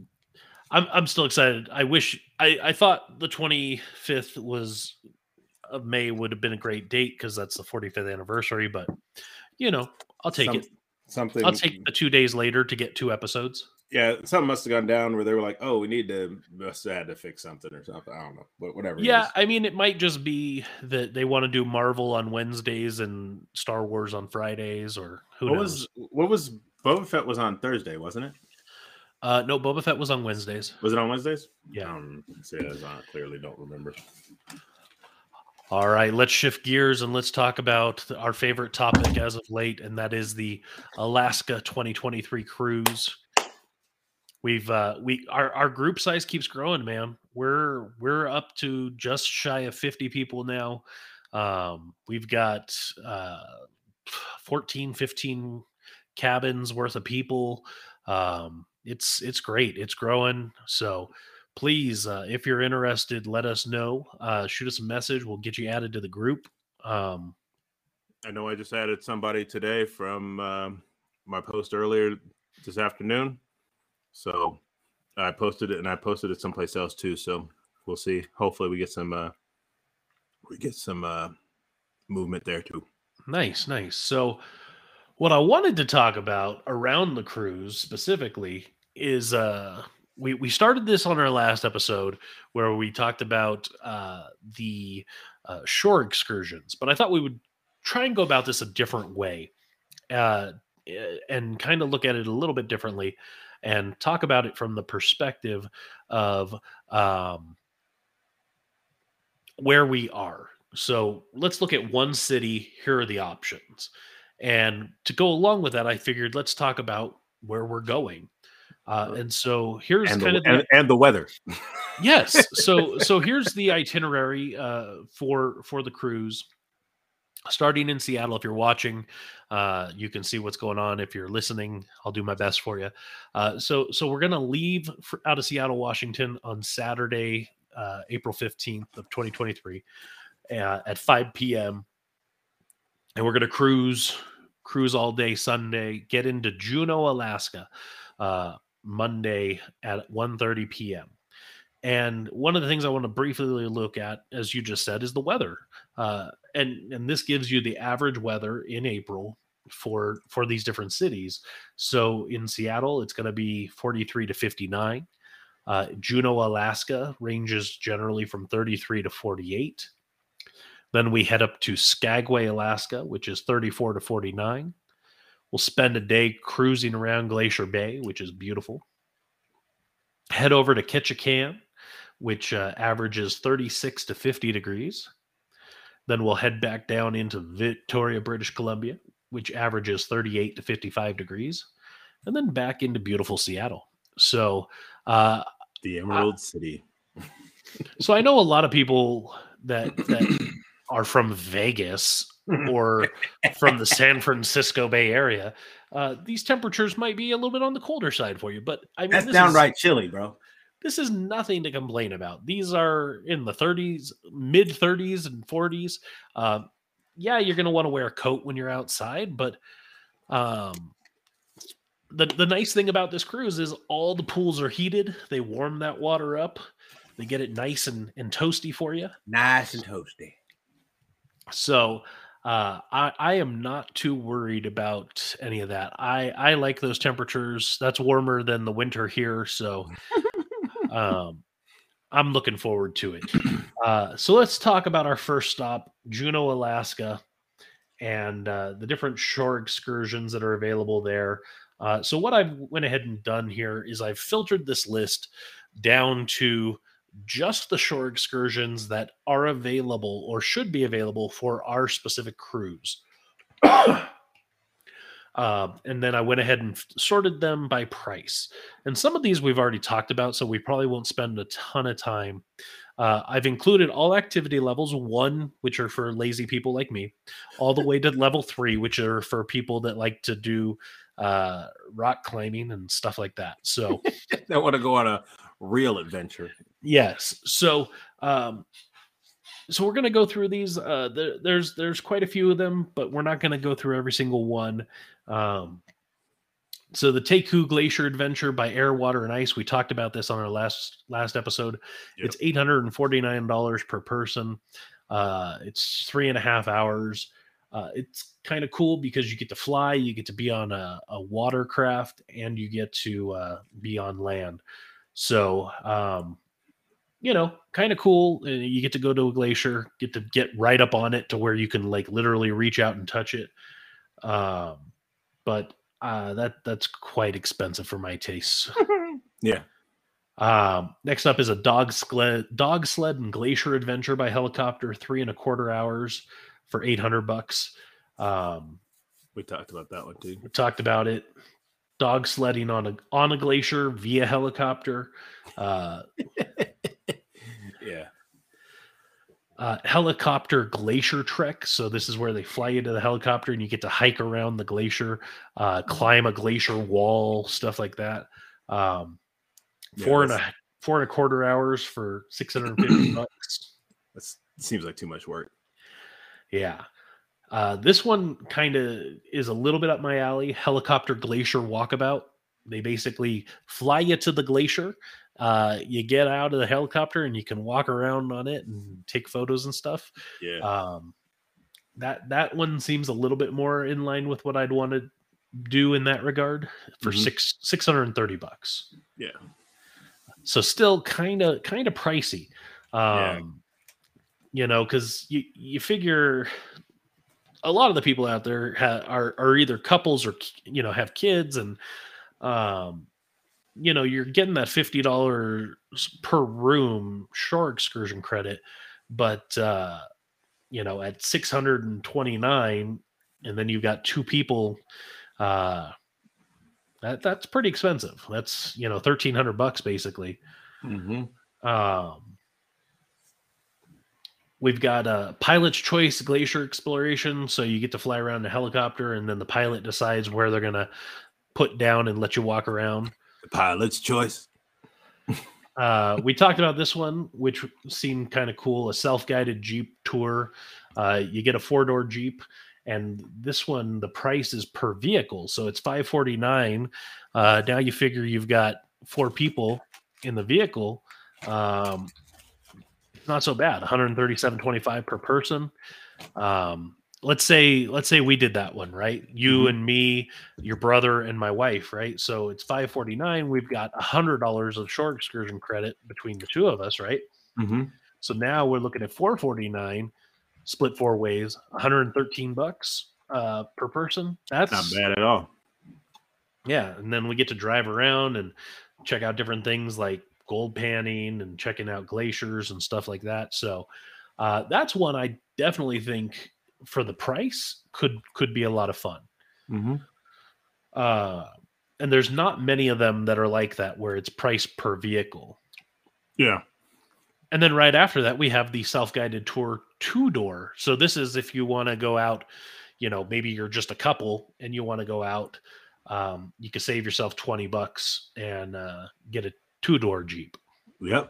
I'm I'm still excited. I wish I I thought the twenty-fifth was of May would have been a great date because that's the forty-fifth anniversary. But you know, I'll take Some- it. Something. I'll take the two days later to get two episodes. Yeah, something must have gone down where they were like, "Oh, we need to must have had to fix something or something." I don't know, but whatever. it Yeah, is. I mean, it might just be that they want to do Marvel on Wednesdays and Star Wars on Fridays, or who what knows. was what was Boba Fett was on Thursday, wasn't it? Uh, no, Boba Fett was on Wednesdays. Was it on Wednesdays? Yeah. Um, see, I clearly don't remember. All right, let's shift gears and let's talk about our favorite topic as of late, and that is the Alaska twenty twenty-three cruise. We've uh, we our, our group size keeps growing, man. We're we're up to just shy of fifty people now. Um, we've got uh, fourteen, fifteen cabins worth of people. Um, it's it's great. It's growing. So please, uh, if you're interested, let us know. Uh, shoot us a message. We'll get you added to the group. Um, I know I just added somebody today from um, my post earlier this afternoon. So I posted it and I posted it someplace else too. So we'll see. Hopefully we get some uh, we get some uh, movement there too. Nice, nice. So, what I wanted to talk about around the cruise specifically is uh, we we started this on our last episode where we talked about uh, the uh, shore excursions, but I thought we would try and go about this a different way uh, eh, and kind of look at it a little bit differently and talk about it from the perspective of um, where we are. So let's look at one city. Here are the options. And to go along with that, I figured let's talk about where we're going. Uh, and so here's And kind the, of the, and, and the weather. yes. So so here's the itinerary uh, for for the cruise. Starting in Seattle, if you're watching, uh, you can see what's going on. If you're listening, I'll do my best for you. Uh, so so we're gonna leave for, out of Seattle, Washington on Saturday, uh, April fifteenth of twenty twenty-three. Uh, at five p.m. and we're going to cruise cruise all day Sunday, get into Juneau, Alaska, uh, Monday at one thirty p.m. And one of the things I want to briefly look at, as you just said, is the weather. Uh, and, and this gives you the average weather in April for, for these different cities. So in Seattle, it's going to be forty-three to fifty-nine. Uh, Juneau, Alaska ranges generally from thirty-three to forty-eight. Then we head up to Skagway, Alaska, which is thirty-four to forty-nine. We'll spend a day cruising around Glacier Bay, which is beautiful. Head over to Ketchikan, which uh, averages thirty-six to fifty degrees. Then we'll head back down into Victoria, British Columbia, which averages thirty-eight to fifty-five degrees. And then back into beautiful Seattle. So, uh, The Emerald uh, City. So I know a lot of people that that are from Vegas or from the San Francisco Bay Area, uh, these temperatures might be a little bit on the colder side for you. But I mean, That's this downright is, chilly, bro. this is nothing to complain about. These are in the thirties, mid thirties and forties. Uh, yeah, you're going to want to wear a coat when you're outside, but um, the the nice thing about this cruise is all the pools are heated. They warm that water up. They get it nice and, and toasty for you. Nice and toasty. So uh, I, I am not too worried about any of that. I, I like those temperatures. That's warmer than the winter here. So um, I'm looking forward to it. Uh, so let's talk about our first stop, Juneau, Alaska, and uh, the different shore excursions that are available there. Uh, so what I've went ahead and done here is I've filtered this list down to just the shore excursions that are available or should be available for our specific cruise. Uh, and then I went ahead and sorted them by price. And some of these we've already talked about, so we probably won't spend a ton of time. Uh, I've included all activity levels, one, which are for lazy people like me, all the way to level three, which are for people that like to do uh, rock climbing and stuff like that. So I want to go on a real adventure. yes. So, um, so we're going to go through these. Uh, there, there's there's quite a few of them, but we're not going to go through every single one. Um, so the Taku Glacier Adventure by Air, Water, and Ice. We talked about this on our last last episode. Yep. It's eight hundred forty-nine dollars per person. Uh, it's three and a half hours. Uh, it's kind of cool because you get to fly, you get to be on a, a watercraft, and you get to uh, be on land. So, um, you know, kind of cool. You get to go to a glacier, get to get right up on it to where you can like literally reach out and touch it. Um, but uh, that that's quite expensive for my tastes. Yeah. Um, next up is a dog sled, dog sled and glacier adventure by helicopter, three and a quarter hours for eight hundred bucks. Um, We talked about that one too. we talked about it. Dog sledding on a on a glacier via helicopter. Uh, Yeah. uh, helicopter glacier trek. So this is where they fly you to the helicopter and you get to hike around the glacier, uh, climb a glacier wall, stuff like that. Um, Yeah, four and that's- a four and a quarter hours for six hundred and fifty bucks. That seems like too much work. Yeah. Uh, this one kind of is a little bit up my alley. Helicopter glacier walkabout. They basically fly you to the glacier. Uh, you get out of the helicopter and you can walk around on it and take photos and stuff. Yeah. Um, that that one seems a little bit more in line with what I'd want to do in that regard for Mhm. six six hundred and thirty bucks. Yeah. So still kind of kind of pricey. Yeah. Um, you know, because you you figure a lot of the people out there ha- are are either couples or you know have kids, and um, you know you're getting that fifty dollars per room shore excursion credit, but uh, you know at six hundred and twenty nine, and then you've got two people. Uh, that that's pretty expensive. That's you know thirteen hundred bucks basically. Mm-hmm. Um, we've got a pilot's choice glacier exploration. So you get to fly around in a helicopter and then the pilot decides where they're going to put down and let you walk around. The pilot's choice. Uh, we talked about this one, which seemed kind of cool. A self-guided Jeep tour. Uh, you get a four-door Jeep, and this one, the price is per vehicle. So it's five forty-nine. Uh, now you figure you've got four people in the vehicle. Um, not so bad. one thirty-seven twenty-five per person. Um, let's say let's say we did that one, right? You Mhm. and me, your brother, and my wife, right? So it's five forty-nine. We've got one hundred dollars of shore excursion credit between the two of us, right? Mm-hmm. So now we're looking at four forty-nine, split four ways, one hundred thirteen bucks uh, per person. That's Not bad at all. yeah, and then we get to drive around and check out different things like gold panning and checking out glaciers and stuff like that. So uh, that's one I definitely think for the price could could be a lot of fun. Mm-hmm. Uh, and there's not many of them that are like that where it's price per vehicle. Yeah. And then right after that, we have the self-guided tour two-door. So this is if you want to go out, you know, maybe you're just a couple and you want to go out, um, you can save yourself twenty bucks and uh, get a two-door Jeep. Yep.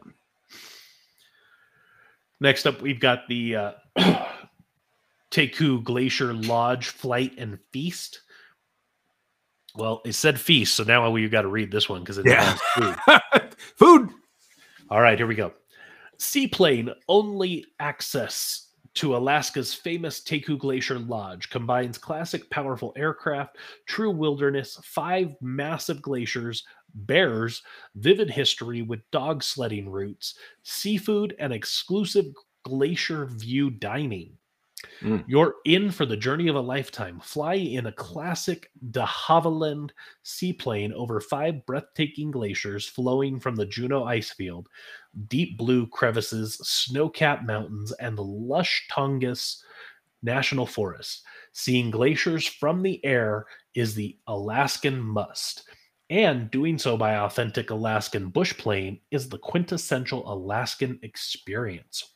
Next up, we've got the uh, Teku Glacier Lodge Flight and Feast. Well, it said feast, so now we've got to read this one because it Yeah. has food. Food. All right, here we go. Seaplane only access to Alaska's famous Teku Glacier Lodge combines classic, powerful aircraft, true wilderness, five massive glaciers, bears, vivid history with dog sledding routes, seafood, and exclusive glacier view dining. Mm. You're in for the journey of a lifetime. Fly in a classic de Havilland seaplane over five breathtaking glaciers flowing from the Juneau icefield, deep blue crevices, snow-capped mountains, and the lush Tongass National Forest. Seeing glaciers from the air is the Alaskan must, and doing so by authentic Alaskan bush plane is the quintessential Alaskan experience.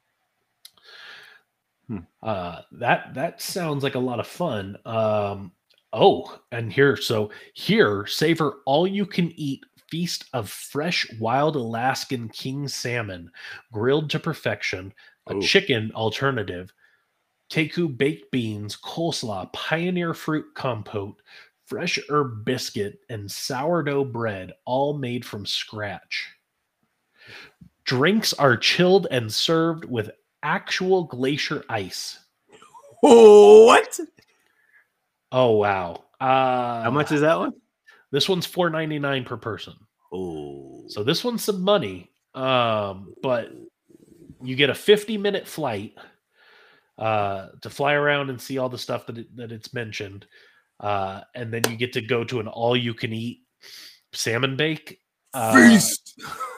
Hmm. Uh, that that sounds like a lot of fun. Um, oh, and here, so here, savor all you can eat feast of fresh wild Alaskan king salmon, grilled to perfection, a Ooh. chicken alternative, Teku baked beans, coleslaw, pioneer fruit compote, fresh herb biscuit, and sourdough bread, all made from scratch. Drinks are chilled and served with actual glacier ice. What? Oh wow! Uh, How much is that one? This one's four ninety-nine per person. Oh, So this one's some money, um, but you get a fifty minute flight uh, to fly around and see all the stuff that it, that it's mentioned, uh, and then you get to go to an all you can eat salmon bake uh, feast.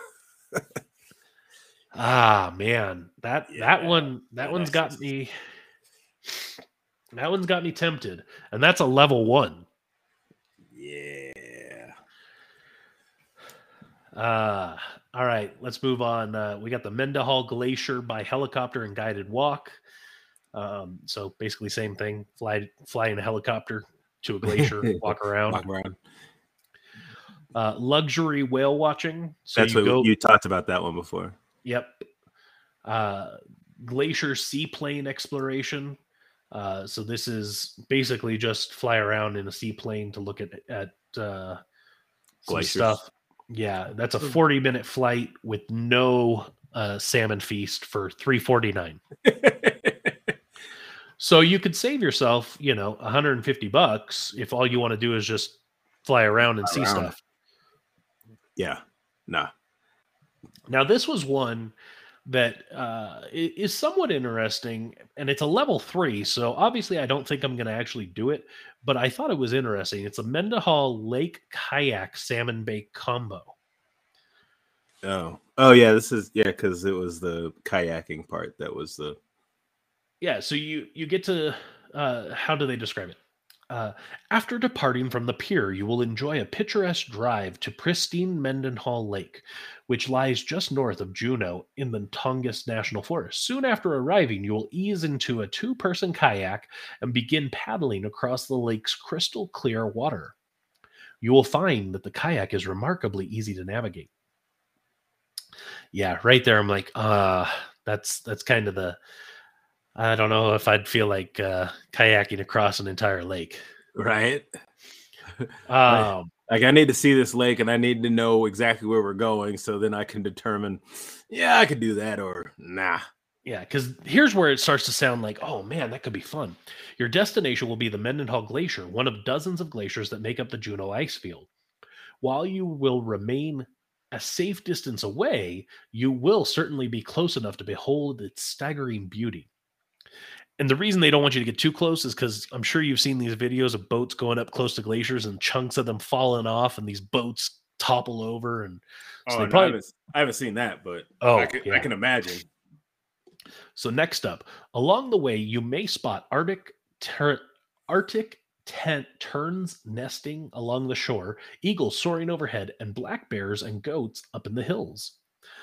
Ah man, that Yeah, that one that yeah, one's that's got me. That one's got me tempted, and that's a level one. Yeah. Uh, all right, let's move on. Uh, we got the Mendenhall Glacier by helicopter and guided walk. Um, so basically, same thing. Fly fly in a helicopter to a glacier, walk around. Walk around. Uh, luxury whale watching. So That's you what go. you talked about that one before. Yep. Uh, glacier seaplane exploration. Uh, so this is basically just fly around in a seaplane to look at at uh, some Glaciers. stuff. Yeah, that's a forty minute flight with no uh, salmon feast for three forty-nine. So you could save yourself, you know, one hundred fifty bucks if all you want to do is just fly around and see Around. stuff. Yeah. Nah. Now, this was one that uh, i- is somewhat interesting, and it's a level three. So obviously, I don't think I'm going to actually do it, but I thought it was interesting. It's a Mendenhall Lake Kayak Salmon Bake combo. Oh. Oh yeah. This is yeah because it was the kayaking part that was the. Yeah, so you you get to uh, how do they describe it? Uh, after departing from the pier, you will enjoy a picturesque drive to pristine Mendenhall Lake, which lies just north of Juneau in the Tongass National Forest. Soon after arriving, you will ease into a two-person kayak and begin paddling across the lake's crystal clear water. You will find that the kayak is remarkably easy to navigate. Yeah, right there, I'm like, uh, that's that's kind of the. I don't know if I'd feel like uh, kayaking across an entire lake. Right. Um, Like I need to see this lake and I need to know exactly where we're going so then I can determine, yeah, I could do that or nah. yeah, because here's where it starts to sound like, oh man, that could be fun. Your destination will be the Mendenhall Glacier, one of dozens of glaciers that make up the Juneau icefield. While you will remain a safe distance away, you will certainly be close enough to behold its staggering beauty. And the reason they don't want you to get too close is because I'm sure you've seen these videos of boats going up close to glaciers and chunks of them falling off and these boats topple over. And so Oh, they no, probably, I, haven't, I haven't seen that, but Oh, I, can, yeah. I can imagine. So next up, along the way, you may spot Arctic ter- Arctic tent terns nesting along the shore, eagles soaring overhead, and black bears and goats up in the hills.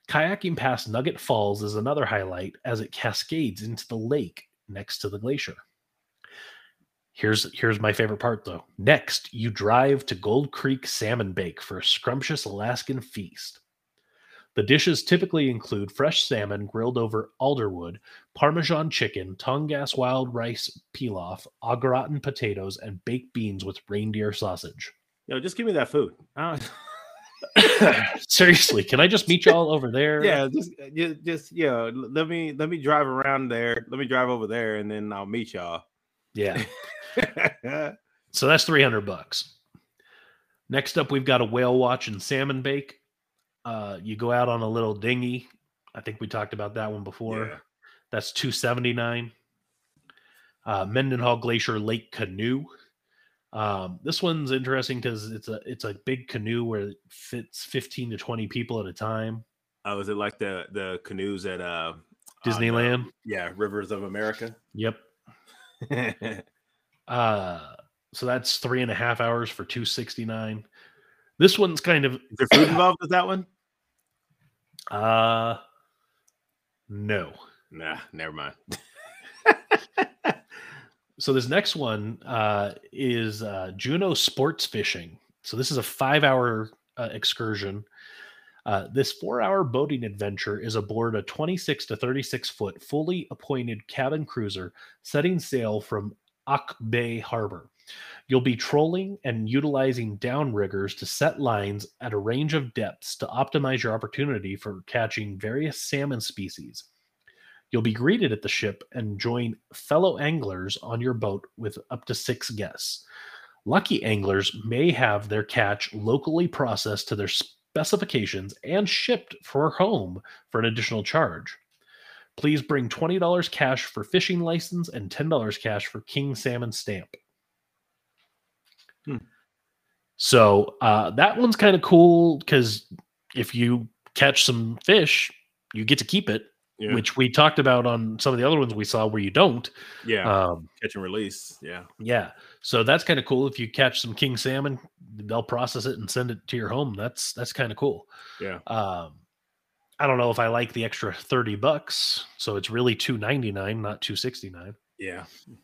Kayaking past Nugget Falls is another highlight as it cascades into the lake next to the glacier. Here's here's my favorite part though. Next, you drive to Gold Creek Salmon Bake for a scrumptious Alaskan feast. The dishes typically include fresh salmon grilled over alderwood, Parmesan chicken, Tongass wild rice pilaf, au gratin potatoes, and baked beans with reindeer sausage. Yo, just give me that food. Uh, Seriously, can I just meet y'all over there? yeah, just, just, just, yeah. Let me, let me drive around there. Let me drive over there, and then I'll meet y'all. Yeah. So that's three hundred bucks. Next up, we've got a whale watch and salmon bake. Uh, you go out on a little dinghy. I think we talked about that one before. Yeah. That's two seventy-nine. Uh, Mendenhall Glacier Lake Canoe. Um, this one's interesting because it's a it's a big canoe where it fits fifteen to twenty people at a time. Oh, is it like the the canoes at uh Disneyland? on, uh, yeah, Rivers of America. Yep. uh, so that's three and a half hours for two sixty-nine. This one's kind of. Is there food involved with that one? Uh, no. Nah, never mind. So this next one uh, is uh, Juneau Sports Fishing. So this is a five-hour uh, excursion. Uh, this four-hour boating adventure is aboard a twenty-six to thirty-six foot fully appointed cabin cruiser setting sail from Ak Bay Harbor. You'll be trolling and utilizing downriggers to set lines at a range of depths to optimize your opportunity for catching various salmon species. You'll be greeted at the ship and join fellow anglers on your boat with up to six guests. Lucky anglers may have their catch locally processed to their specifications and shipped for home for an additional charge. Please bring twenty dollars cash for fishing license and ten dollars cash for king salmon stamp. Hmm. So uh, that one's kind of cool because if you catch some fish, you get to keep it. Yeah. Which we talked about on some of the other ones we saw where you don't. Yeah. Um, catch and release. Yeah. Yeah. So that's kind of cool. If you catch some king salmon, they'll process it and send it to your home. That's, that's kind of cool. Yeah. Um, I don't know if I like the extra thirty bucks. So it's really two ninety-nine, not two sixty-nine. Yeah.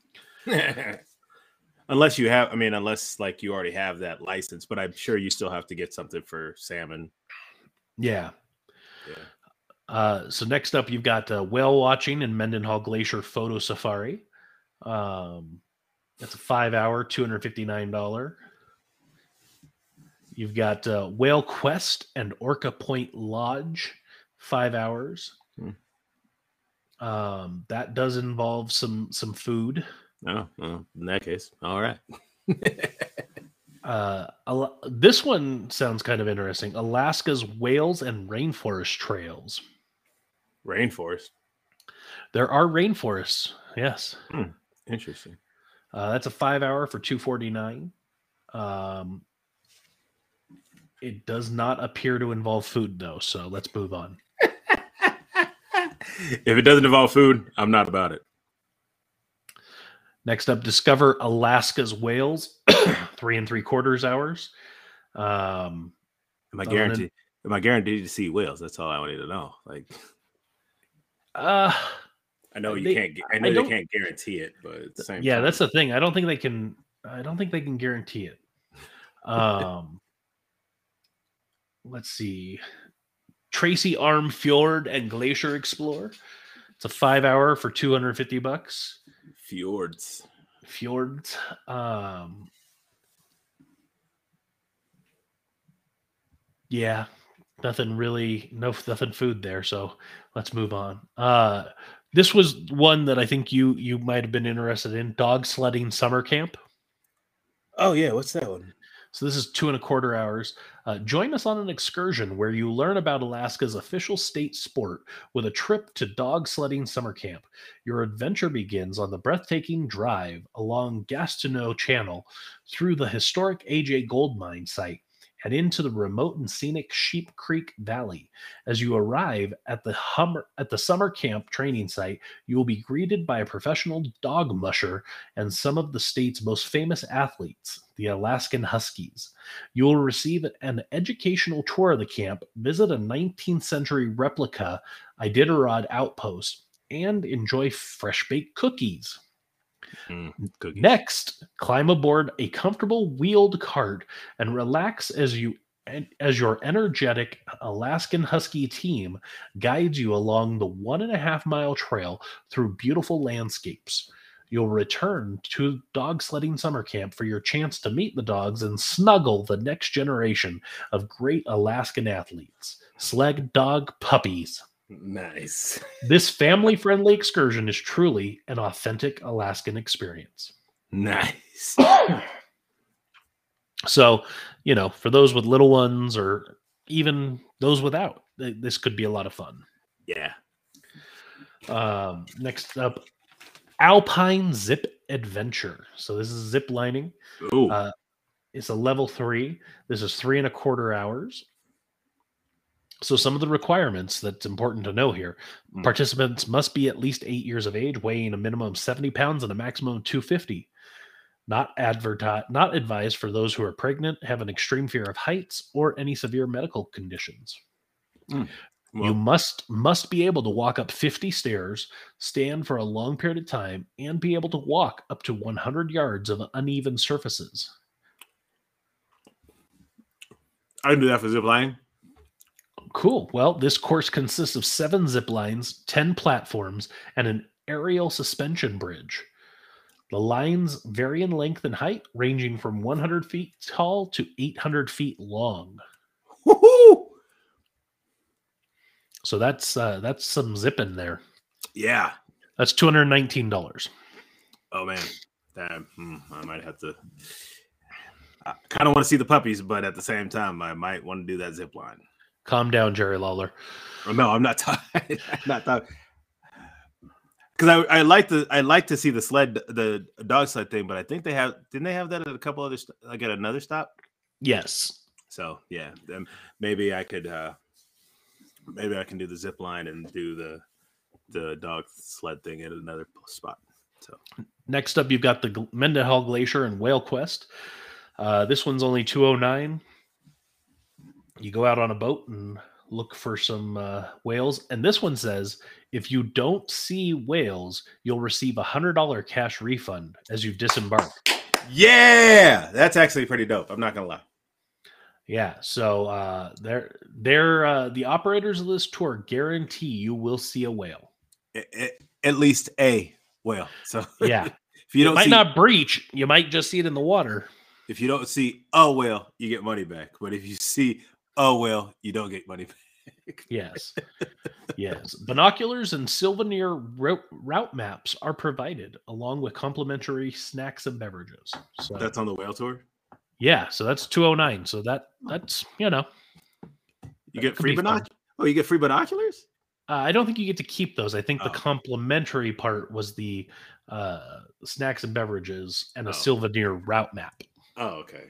Unless you have, I mean, unless like you already have that license, but I'm sure you still have to get something for salmon. Yeah. Yeah. Uh, so next up, you've got uh, whale watching and Mendenhall Glacier photo safari. Um, that's a five-hour, two hundred fifty-nine dollars. You've got uh, Whale Quest and Orca Point Lodge, five hours. Hmm. Um, that does involve some some food. Oh, well, in that case, all right. uh, this one sounds kind of interesting. Alaska's Whales and Rainforest Trails. Rainforest. There are rainforests. Yes. Hmm. Interesting. Uh, that's a five hour for two forty-nine. Um, it does not appear to involve food though. So let's move on. If it doesn't involve food, I'm not about it. Next up, discover Alaska's whales, three and three quarters hours. Um, am I guaranteed? Then, am I guaranteed to see whales? That's all I wanted to know. Like, uh, I know you they, can't. I know I they can't guarantee it, but at the same yeah, time. That's the thing. I don't think they can. I don't think they can guarantee it. Um, let's see. Tracy Arm Fjord and Glacier Explorer. It's a five hour for two hundred fifty bucks. Fjords. Fjords. Um, yeah, nothing really, no, nothing food there. So let's move on. Uh, this was one that I think you you might have been interested in. Dog sledding summer camp. Oh yeah, what's that one? So this is two and a quarter hours. Uh, join us on an excursion where you learn about Alaska's official state sport with a trip to dog sledding summer camp. Your adventure begins on the breathtaking drive along Gastineau Channel through the historic A J Gold Mine site and into the remote and scenic Sheep Creek Valley. As you arrive at the Hummer at the summer camp training site, you will be greeted by a professional dog musher and some of the state's most famous athletes, the Alaskan Huskies. You will receive an educational tour of the camp, visit a nineteenth century replica Iditarod outpost, and enjoy fresh-baked cookies. Mm, cookies. Next, climb aboard a comfortable wheeled cart and relax as you as your energetic Alaskan Husky team guides you along the one and a half mile trail through beautiful landscapes. You'll return to dog sledding summer camp for your chance to meet the dogs and snuggle the next generation of great Alaskan athletes, sled dog puppies. Nice. This family-friendly excursion is truly an authentic Alaskan experience. Nice. So, you know, for those with little ones or even those without, th- this could be a lot of fun. Yeah. Um, next up, Alpine Zip Adventure. So this is zip lining. Ooh. Uh, it's a level three. This is three and a quarter hours. So some of the requirements that's important to know here. Mm. Participants must be at least eight years of age, weighing a minimum of seventy pounds and a maximum of two hundred fifty. Not adverti- not advised for those who are pregnant, have an extreme fear of heights, or any severe medical conditions. Mm. Well, You must must be able to walk up fifty stairs, stand for a long period of time, and be able to walk up to one hundred yards of uneven surfaces. I can do that for zip line. Cool. Well, this course consists of seven zip lines, ten platforms, and an aerial suspension bridge. The lines vary in length and height, ranging from one hundred feet tall to eight hundred feet long. Woohoo! So that's uh, that's some zipping there. Yeah. That's two hundred nineteen dollars. Oh man, that, hmm, I might have to. I kind of want to see the puppies, but at the same time, I might want to do that zip line. Calm down, Jerry Lawler. Oh, no, I'm not talking. I'm not talking. Because I, I like to I like to see the sled, the dog sled thing, but I think they have didn't they have that at a couple other st- like at another stop? Yes. So yeah, then maybe I could uh maybe I can do the zip line and do the the dog sled thing at another spot. So Next up, you've got the Gl- Mendenhall Glacier and Whale Quest. Uh, this one's only two hundred nine dollars. You go out on a boat and look for some uh, whales. And this one says, if you don't see whales, you'll receive a one hundred dollars cash refund as you disembark. yeah, that's actually pretty dope. I'm not gonna lie. Yeah, so uh, they're, they're, uh, the operators of this tour guarantee you will see a whale. At, at, at least a whale. So Yeah. if you don't might see, not breach, you might just see it in the water. if you don't see a whale, you get money back. But if you see a whale, you don't get money back. Yes. Yes. Binoculars and souvenir route, route maps are provided along with complimentary snacks and beverages. So That's on the whale tour. yeah, so that's two oh nine. So that that's, you know, You that get could free be fun. binoculars. Oh, you get free binoculars. Uh, I don't think you get to keep those. I think Oh. the complimentary part was the uh, snacks and beverages and a Oh. souvenir route map. Oh, okay.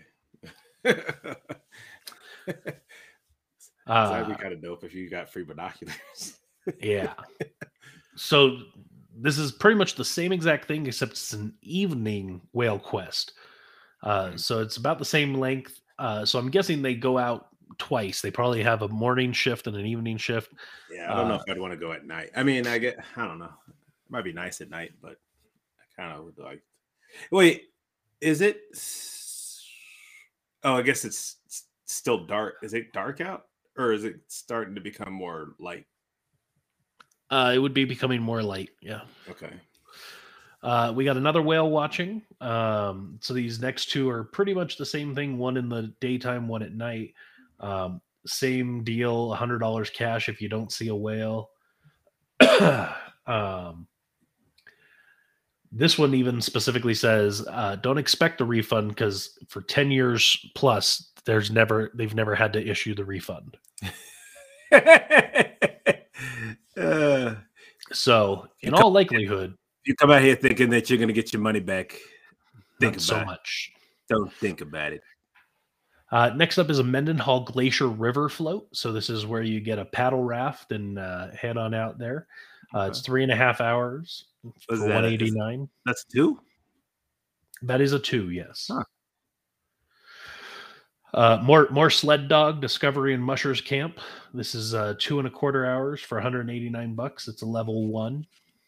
Uh, That'd be kind of dope if you got free binoculars. Yeah. So this is pretty much the same exact thing, except it's an evening whale quest. Uh, Mhm. so it's about the same length. Uh, so I'm guessing they go out twice. They probably have a morning shift and an evening shift. Yeah, I don't know Uh, if I'd want to go at night. I mean, I get, I don't know. It might be nice at night, but I kind of would like. Wait, is it? s- Oh, I guess it's s- still dark. Is it dark out, or is it starting to become more light? Uh, it would be becoming more light. Yeah. Okay. Uh, we got another whale watching. Um, so these next two are pretty much the same thing. One in the daytime, one at night. Um, same deal. one hundred dollars cash if you don't see a whale. um, this one even specifically says, uh, don't expect a refund because for ten years plus, there's never they've never had to issue the refund. uh, So in You all likelihood, you come out here thinking that you're going to get your money back. Think not about so it. much. Don't think about it. Uh, next up is a Mendenhall Glacier River float. So this is where you get a paddle raft and uh, head on out there. Uh, Okay. It's three and a half hours Was for that one a- is- eighty nine. That's two. That is a two, yes. Huh. Uh, more more sled dog Discovery and Mushers Camp. This is uh, two and a quarter hours for one hundred eighty-nine bucks. It's a level one.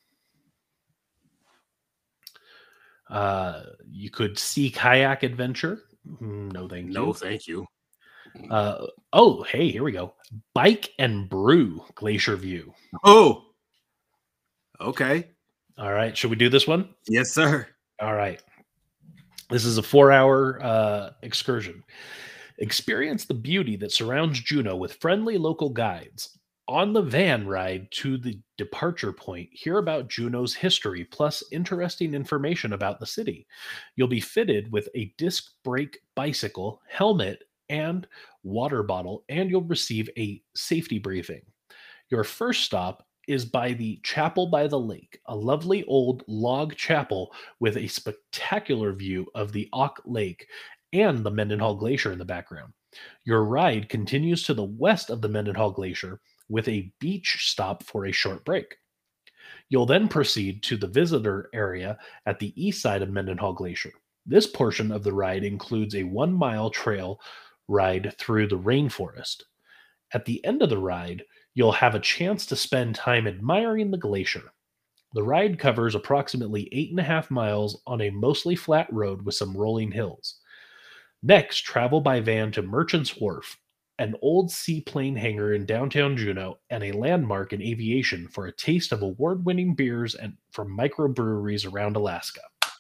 Uh, you could sea kayak adventure. Mm, No, thank No, you. thank you. Uh, oh, hey, here we go. Bike and Brew Glacier View. Oh, okay. All right, should we do this one? Yes, sir. All right. This is a four hour uh, excursion. Experience the beauty that surrounds Juneau with friendly local guides. On the van ride to the departure point, hear about Juneau's history plus interesting information about the city. You'll be fitted with a disc brake bicycle, helmet, and water bottle, and you'll receive a safety briefing. Your first stop is by the Chapel by the Lake, a lovely old log chapel with a spectacular view of the Auk Lake and the Mendenhall Glacier in the background. Your ride continues to the west of the Mendenhall Glacier with a beach stop for a short break. You'll then proceed to the visitor area at the east side of Mendenhall Glacier. This portion of the ride includes a one mile trail ride through the rainforest. At the end of the ride, you'll have a chance to spend time admiring the glacier. The ride covers approximately eight and a half miles on a mostly flat road with some rolling hills. Next, travel by van to Merchant's Wharf, an old seaplane hangar in downtown Juneau, and a landmark in aviation for a taste of award-winning beers and from microbreweries around Alaska.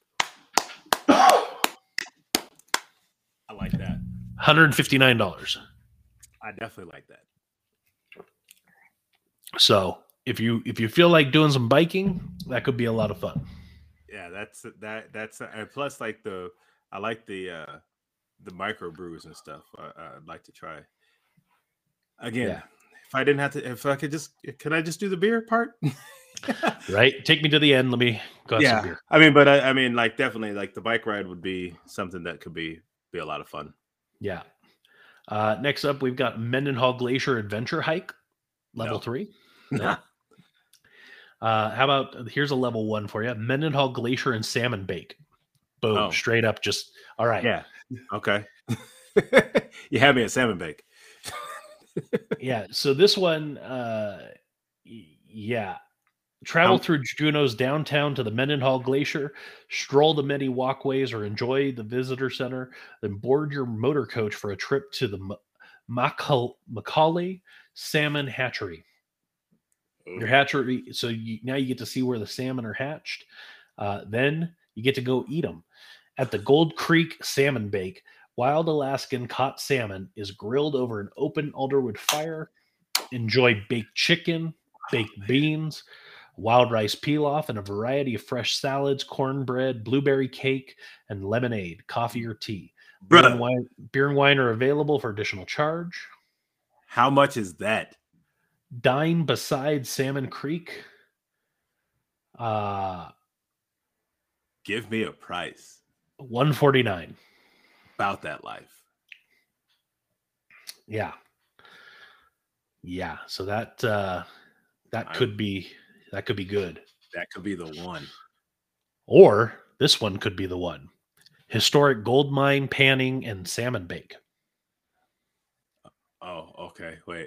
I like that. one hundred fifty-nine dollars. I definitely like that. So if you if you feel like doing some biking, that could be a lot of fun. Yeah, that's that. That's and plus like the I like the uh the micro brews and stuff. I, I'd like to try. Again, Yeah. if I didn't have to, if I could just, can I just do the beer part? Right? Take me to the end. Let me go have Yeah, some beer. I mean, but I, I mean, like definitely, like the bike ride would be something that could be be a lot of fun. Yeah. Uh, next up, we've got Mendenhall Glacier Adventure Hike, level No. three. No. Uh, how about here's a level one for you: Mendenhall Glacier and Salmon Bake. Boom, Oh. straight up. Just all right. Yeah. Okay. You had me at salmon bake. Yeah. So this one, uh, y- yeah. Travel Um, through Juneau's downtown to the Mendenhall Glacier, stroll the many walkways, or enjoy the visitor center. Then board your motor coach for a trip to the M- Macal- Macaulay Salmon Hatchery. Your hatchery, so you, now you get to see where the salmon are hatched. Uh, then you get to go eat them at the Gold Creek Salmon Bake. Wild Alaskan caught salmon is grilled over an open alderwood fire. Enjoy baked chicken, baked beans, wild rice pilaf, and a variety of fresh salads, cornbread, blueberry cake, and lemonade, coffee or tea. Beer and Bruh, wine, beer and wine are available for additional charge. how much is that? Dine beside Salmon Creek. Uh, Give me a price one forty-nine. about that life. Yeah. Yeah. So that uh that I- could be that could be good. That could be the one. Or this one could be the one. Historic gold mine panning and salmon bake. Oh, okay. Wait.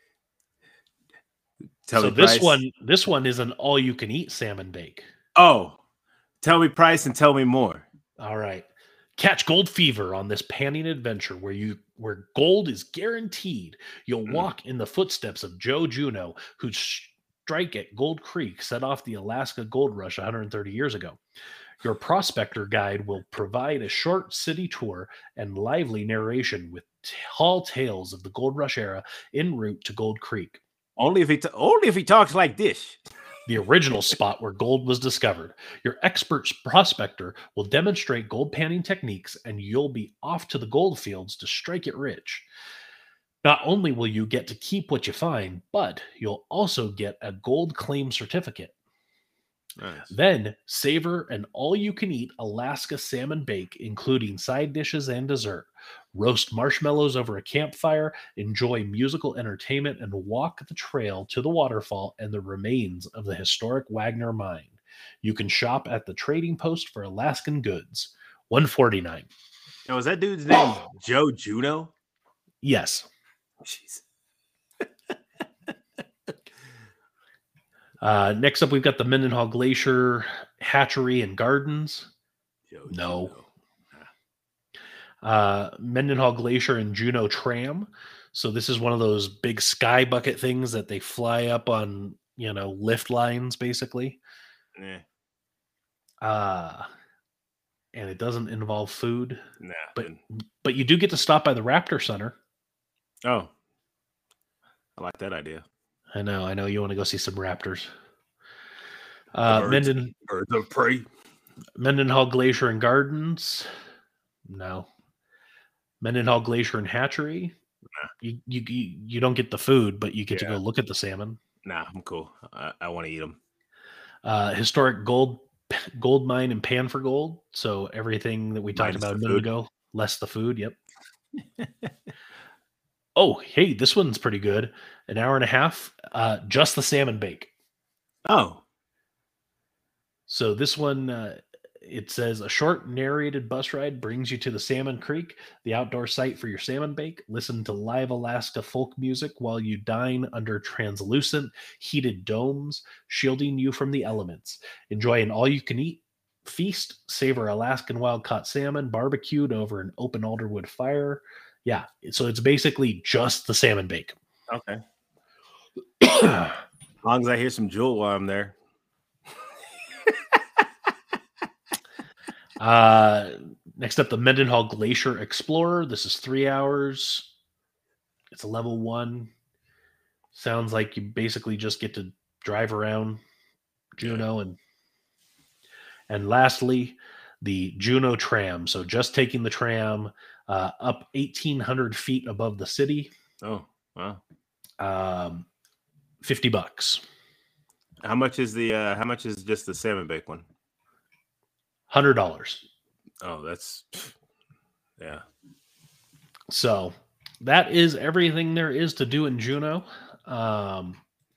Tell so me this price. one this one is an all you can eat salmon bake. Oh, tell me price and tell me more. All right. Catch gold fever on this panning adventure where you where gold is guaranteed. You'll Mm. walk in the footsteps of Joe Juneau, whose strike at Gold Creek set off the Alaska gold rush one hundred thirty years ago. Your prospector guide will provide a short city tour and lively narration with tall tales of the gold rush era en route to Gold Creek, Only if he t- only if he talks like this. the original spot where gold was discovered. Your expert prospector will demonstrate gold panning techniques, and you'll be off to the gold fields to strike it rich. Not only will you get to keep what you find, but you'll also get a gold claim certificate. Nice. Then savor an all-you-can-eat Alaska salmon bake, including side dishes and dessert. roast marshmallows over a campfire, enjoy musical entertainment, and walk the trail to the waterfall and the remains of the historic Wagner mine. You can shop at the trading post for Alaskan goods. one forty-nine. Now, was that dude's name Joe Juno? Yes. Jeez. Uh, next up, we've got the Mendenhall Glacier Hatchery and Gardens. Joe No. Juno. Uh, Mendenhall Glacier and Juneau Tram. So this is one of those big sky bucket things that they fly up on, you know, lift lines, basically. Yeah. Uh, and it doesn't involve food. Nah. But but you do get to stop by the Raptor Center. Oh. I like that idea. I know, I know you want to go see some raptors. Uh, birds, Menden, birds of prey. Mendenhall Glacier and Gardens. No. Mendenhall Glacier and Hatchery. Nah. You, you you you don't get the food, but you get Yeah. to go look at the salmon. Nah, I'm cool. I, I want to eat them. Uh, historic gold gold mine and Pan for Gold. So everything that we talked Minus about a the minute food. ago, less the food. Yep. Oh, hey, this one's pretty good. An hour and a half, uh, just the salmon bake. Oh. So this one, uh, it says a short narrated bus ride brings you to the Salmon Creek, the outdoor site for your salmon bake. Listen to live Alaska folk music while you dine under translucent, heated domes, shielding you from the elements. Enjoy an all-you-can-eat feast. Savor Alaskan wild-caught salmon barbecued over an open alderwood fire. Yeah, so it's basically just the salmon bake. Okay. As long as I hear some Jewel while I'm there. uh, next up, the Mendenhall Glacier Explorer. This is three hours. It's a level one. Sounds like you basically just get to drive around Juneau. and and lastly, the Juneau Tram. So just taking the tram uh, up eighteen hundred feet above the city. Oh, wow. Um, fifty bucks. How much is the uh how much is just the salmon bake one? one hundred dollars. Oh, that's yeah. So that is everything there is to do in Juneau. Um,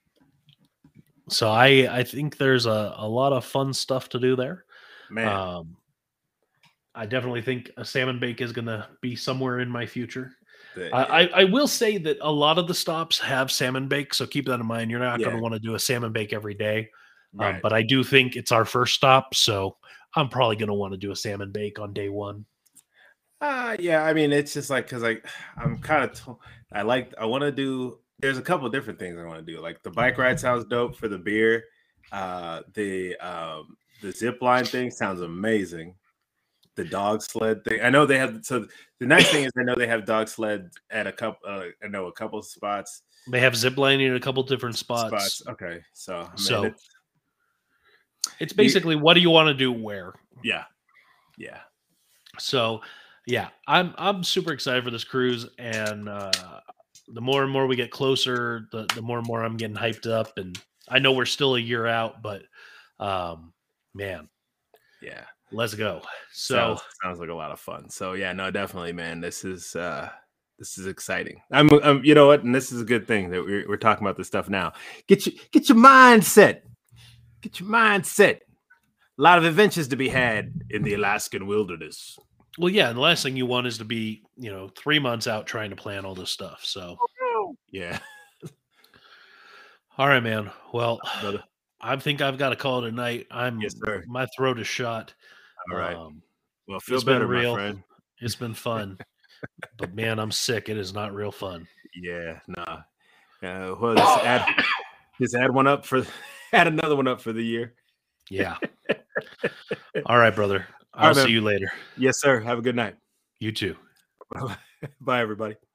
so I I think there's a, a lot of fun stuff to do there. Man. Um, I definitely think a salmon bake is going to be somewhere in my future. the- I, I I will say that a lot of the stops have salmon bake, so keep that in mind. You're not going Yeah. to want to do a salmon bake every day, um, right. but I do think it's our first stop, so I'm probably going to want to do a salmon bake on day one. Uh yeah, I mean it's just like because like I'm kind of t- I like I want to do there's a couple different things I want to do. Like the bike ride sounds dope for the beer. Uh the um the zip line thing sounds amazing. The dog sled thing. I know they have so the nice thing is I know they have dog sled at a couple uh, I know a couple spots. They have zip lining in a couple different spots. Spots. Okay. So, I mean, So it's, it's basically what do you want to do where? yeah. Yeah. So yeah, I'm I'm super excited for this cruise, and uh, the more and more we get closer, the the more and more I'm getting hyped up. And I know we're still a year out, but um, man, Yeah. let's go. So sounds, sounds like a lot of fun. So yeah, no, definitely, man. This is uh this is exciting. I'm, I'm you know what, and this is a good thing that we're we're talking about this stuff now. Get your get your mindset. Get your mindset. A lot of adventures to be had in the Alaskan wilderness. well, yeah, and the last thing you want is to be, you know, three months out trying to plan all this stuff. So Yeah. all right, man. Well, Brother. I think I've got to call it a night. I'm Yes, sir. my throat is shot. All right. Um, Well, feel it's been better, real. my friend. It's been fun, but man, I'm sick. It is not real fun. Yeah, nah. Uh, well, just add just add one up for add another one up for the year. Yeah. All right, brother. All right, I'll see man. you later. Yes, sir. Have a good night. You too. Bye, everybody.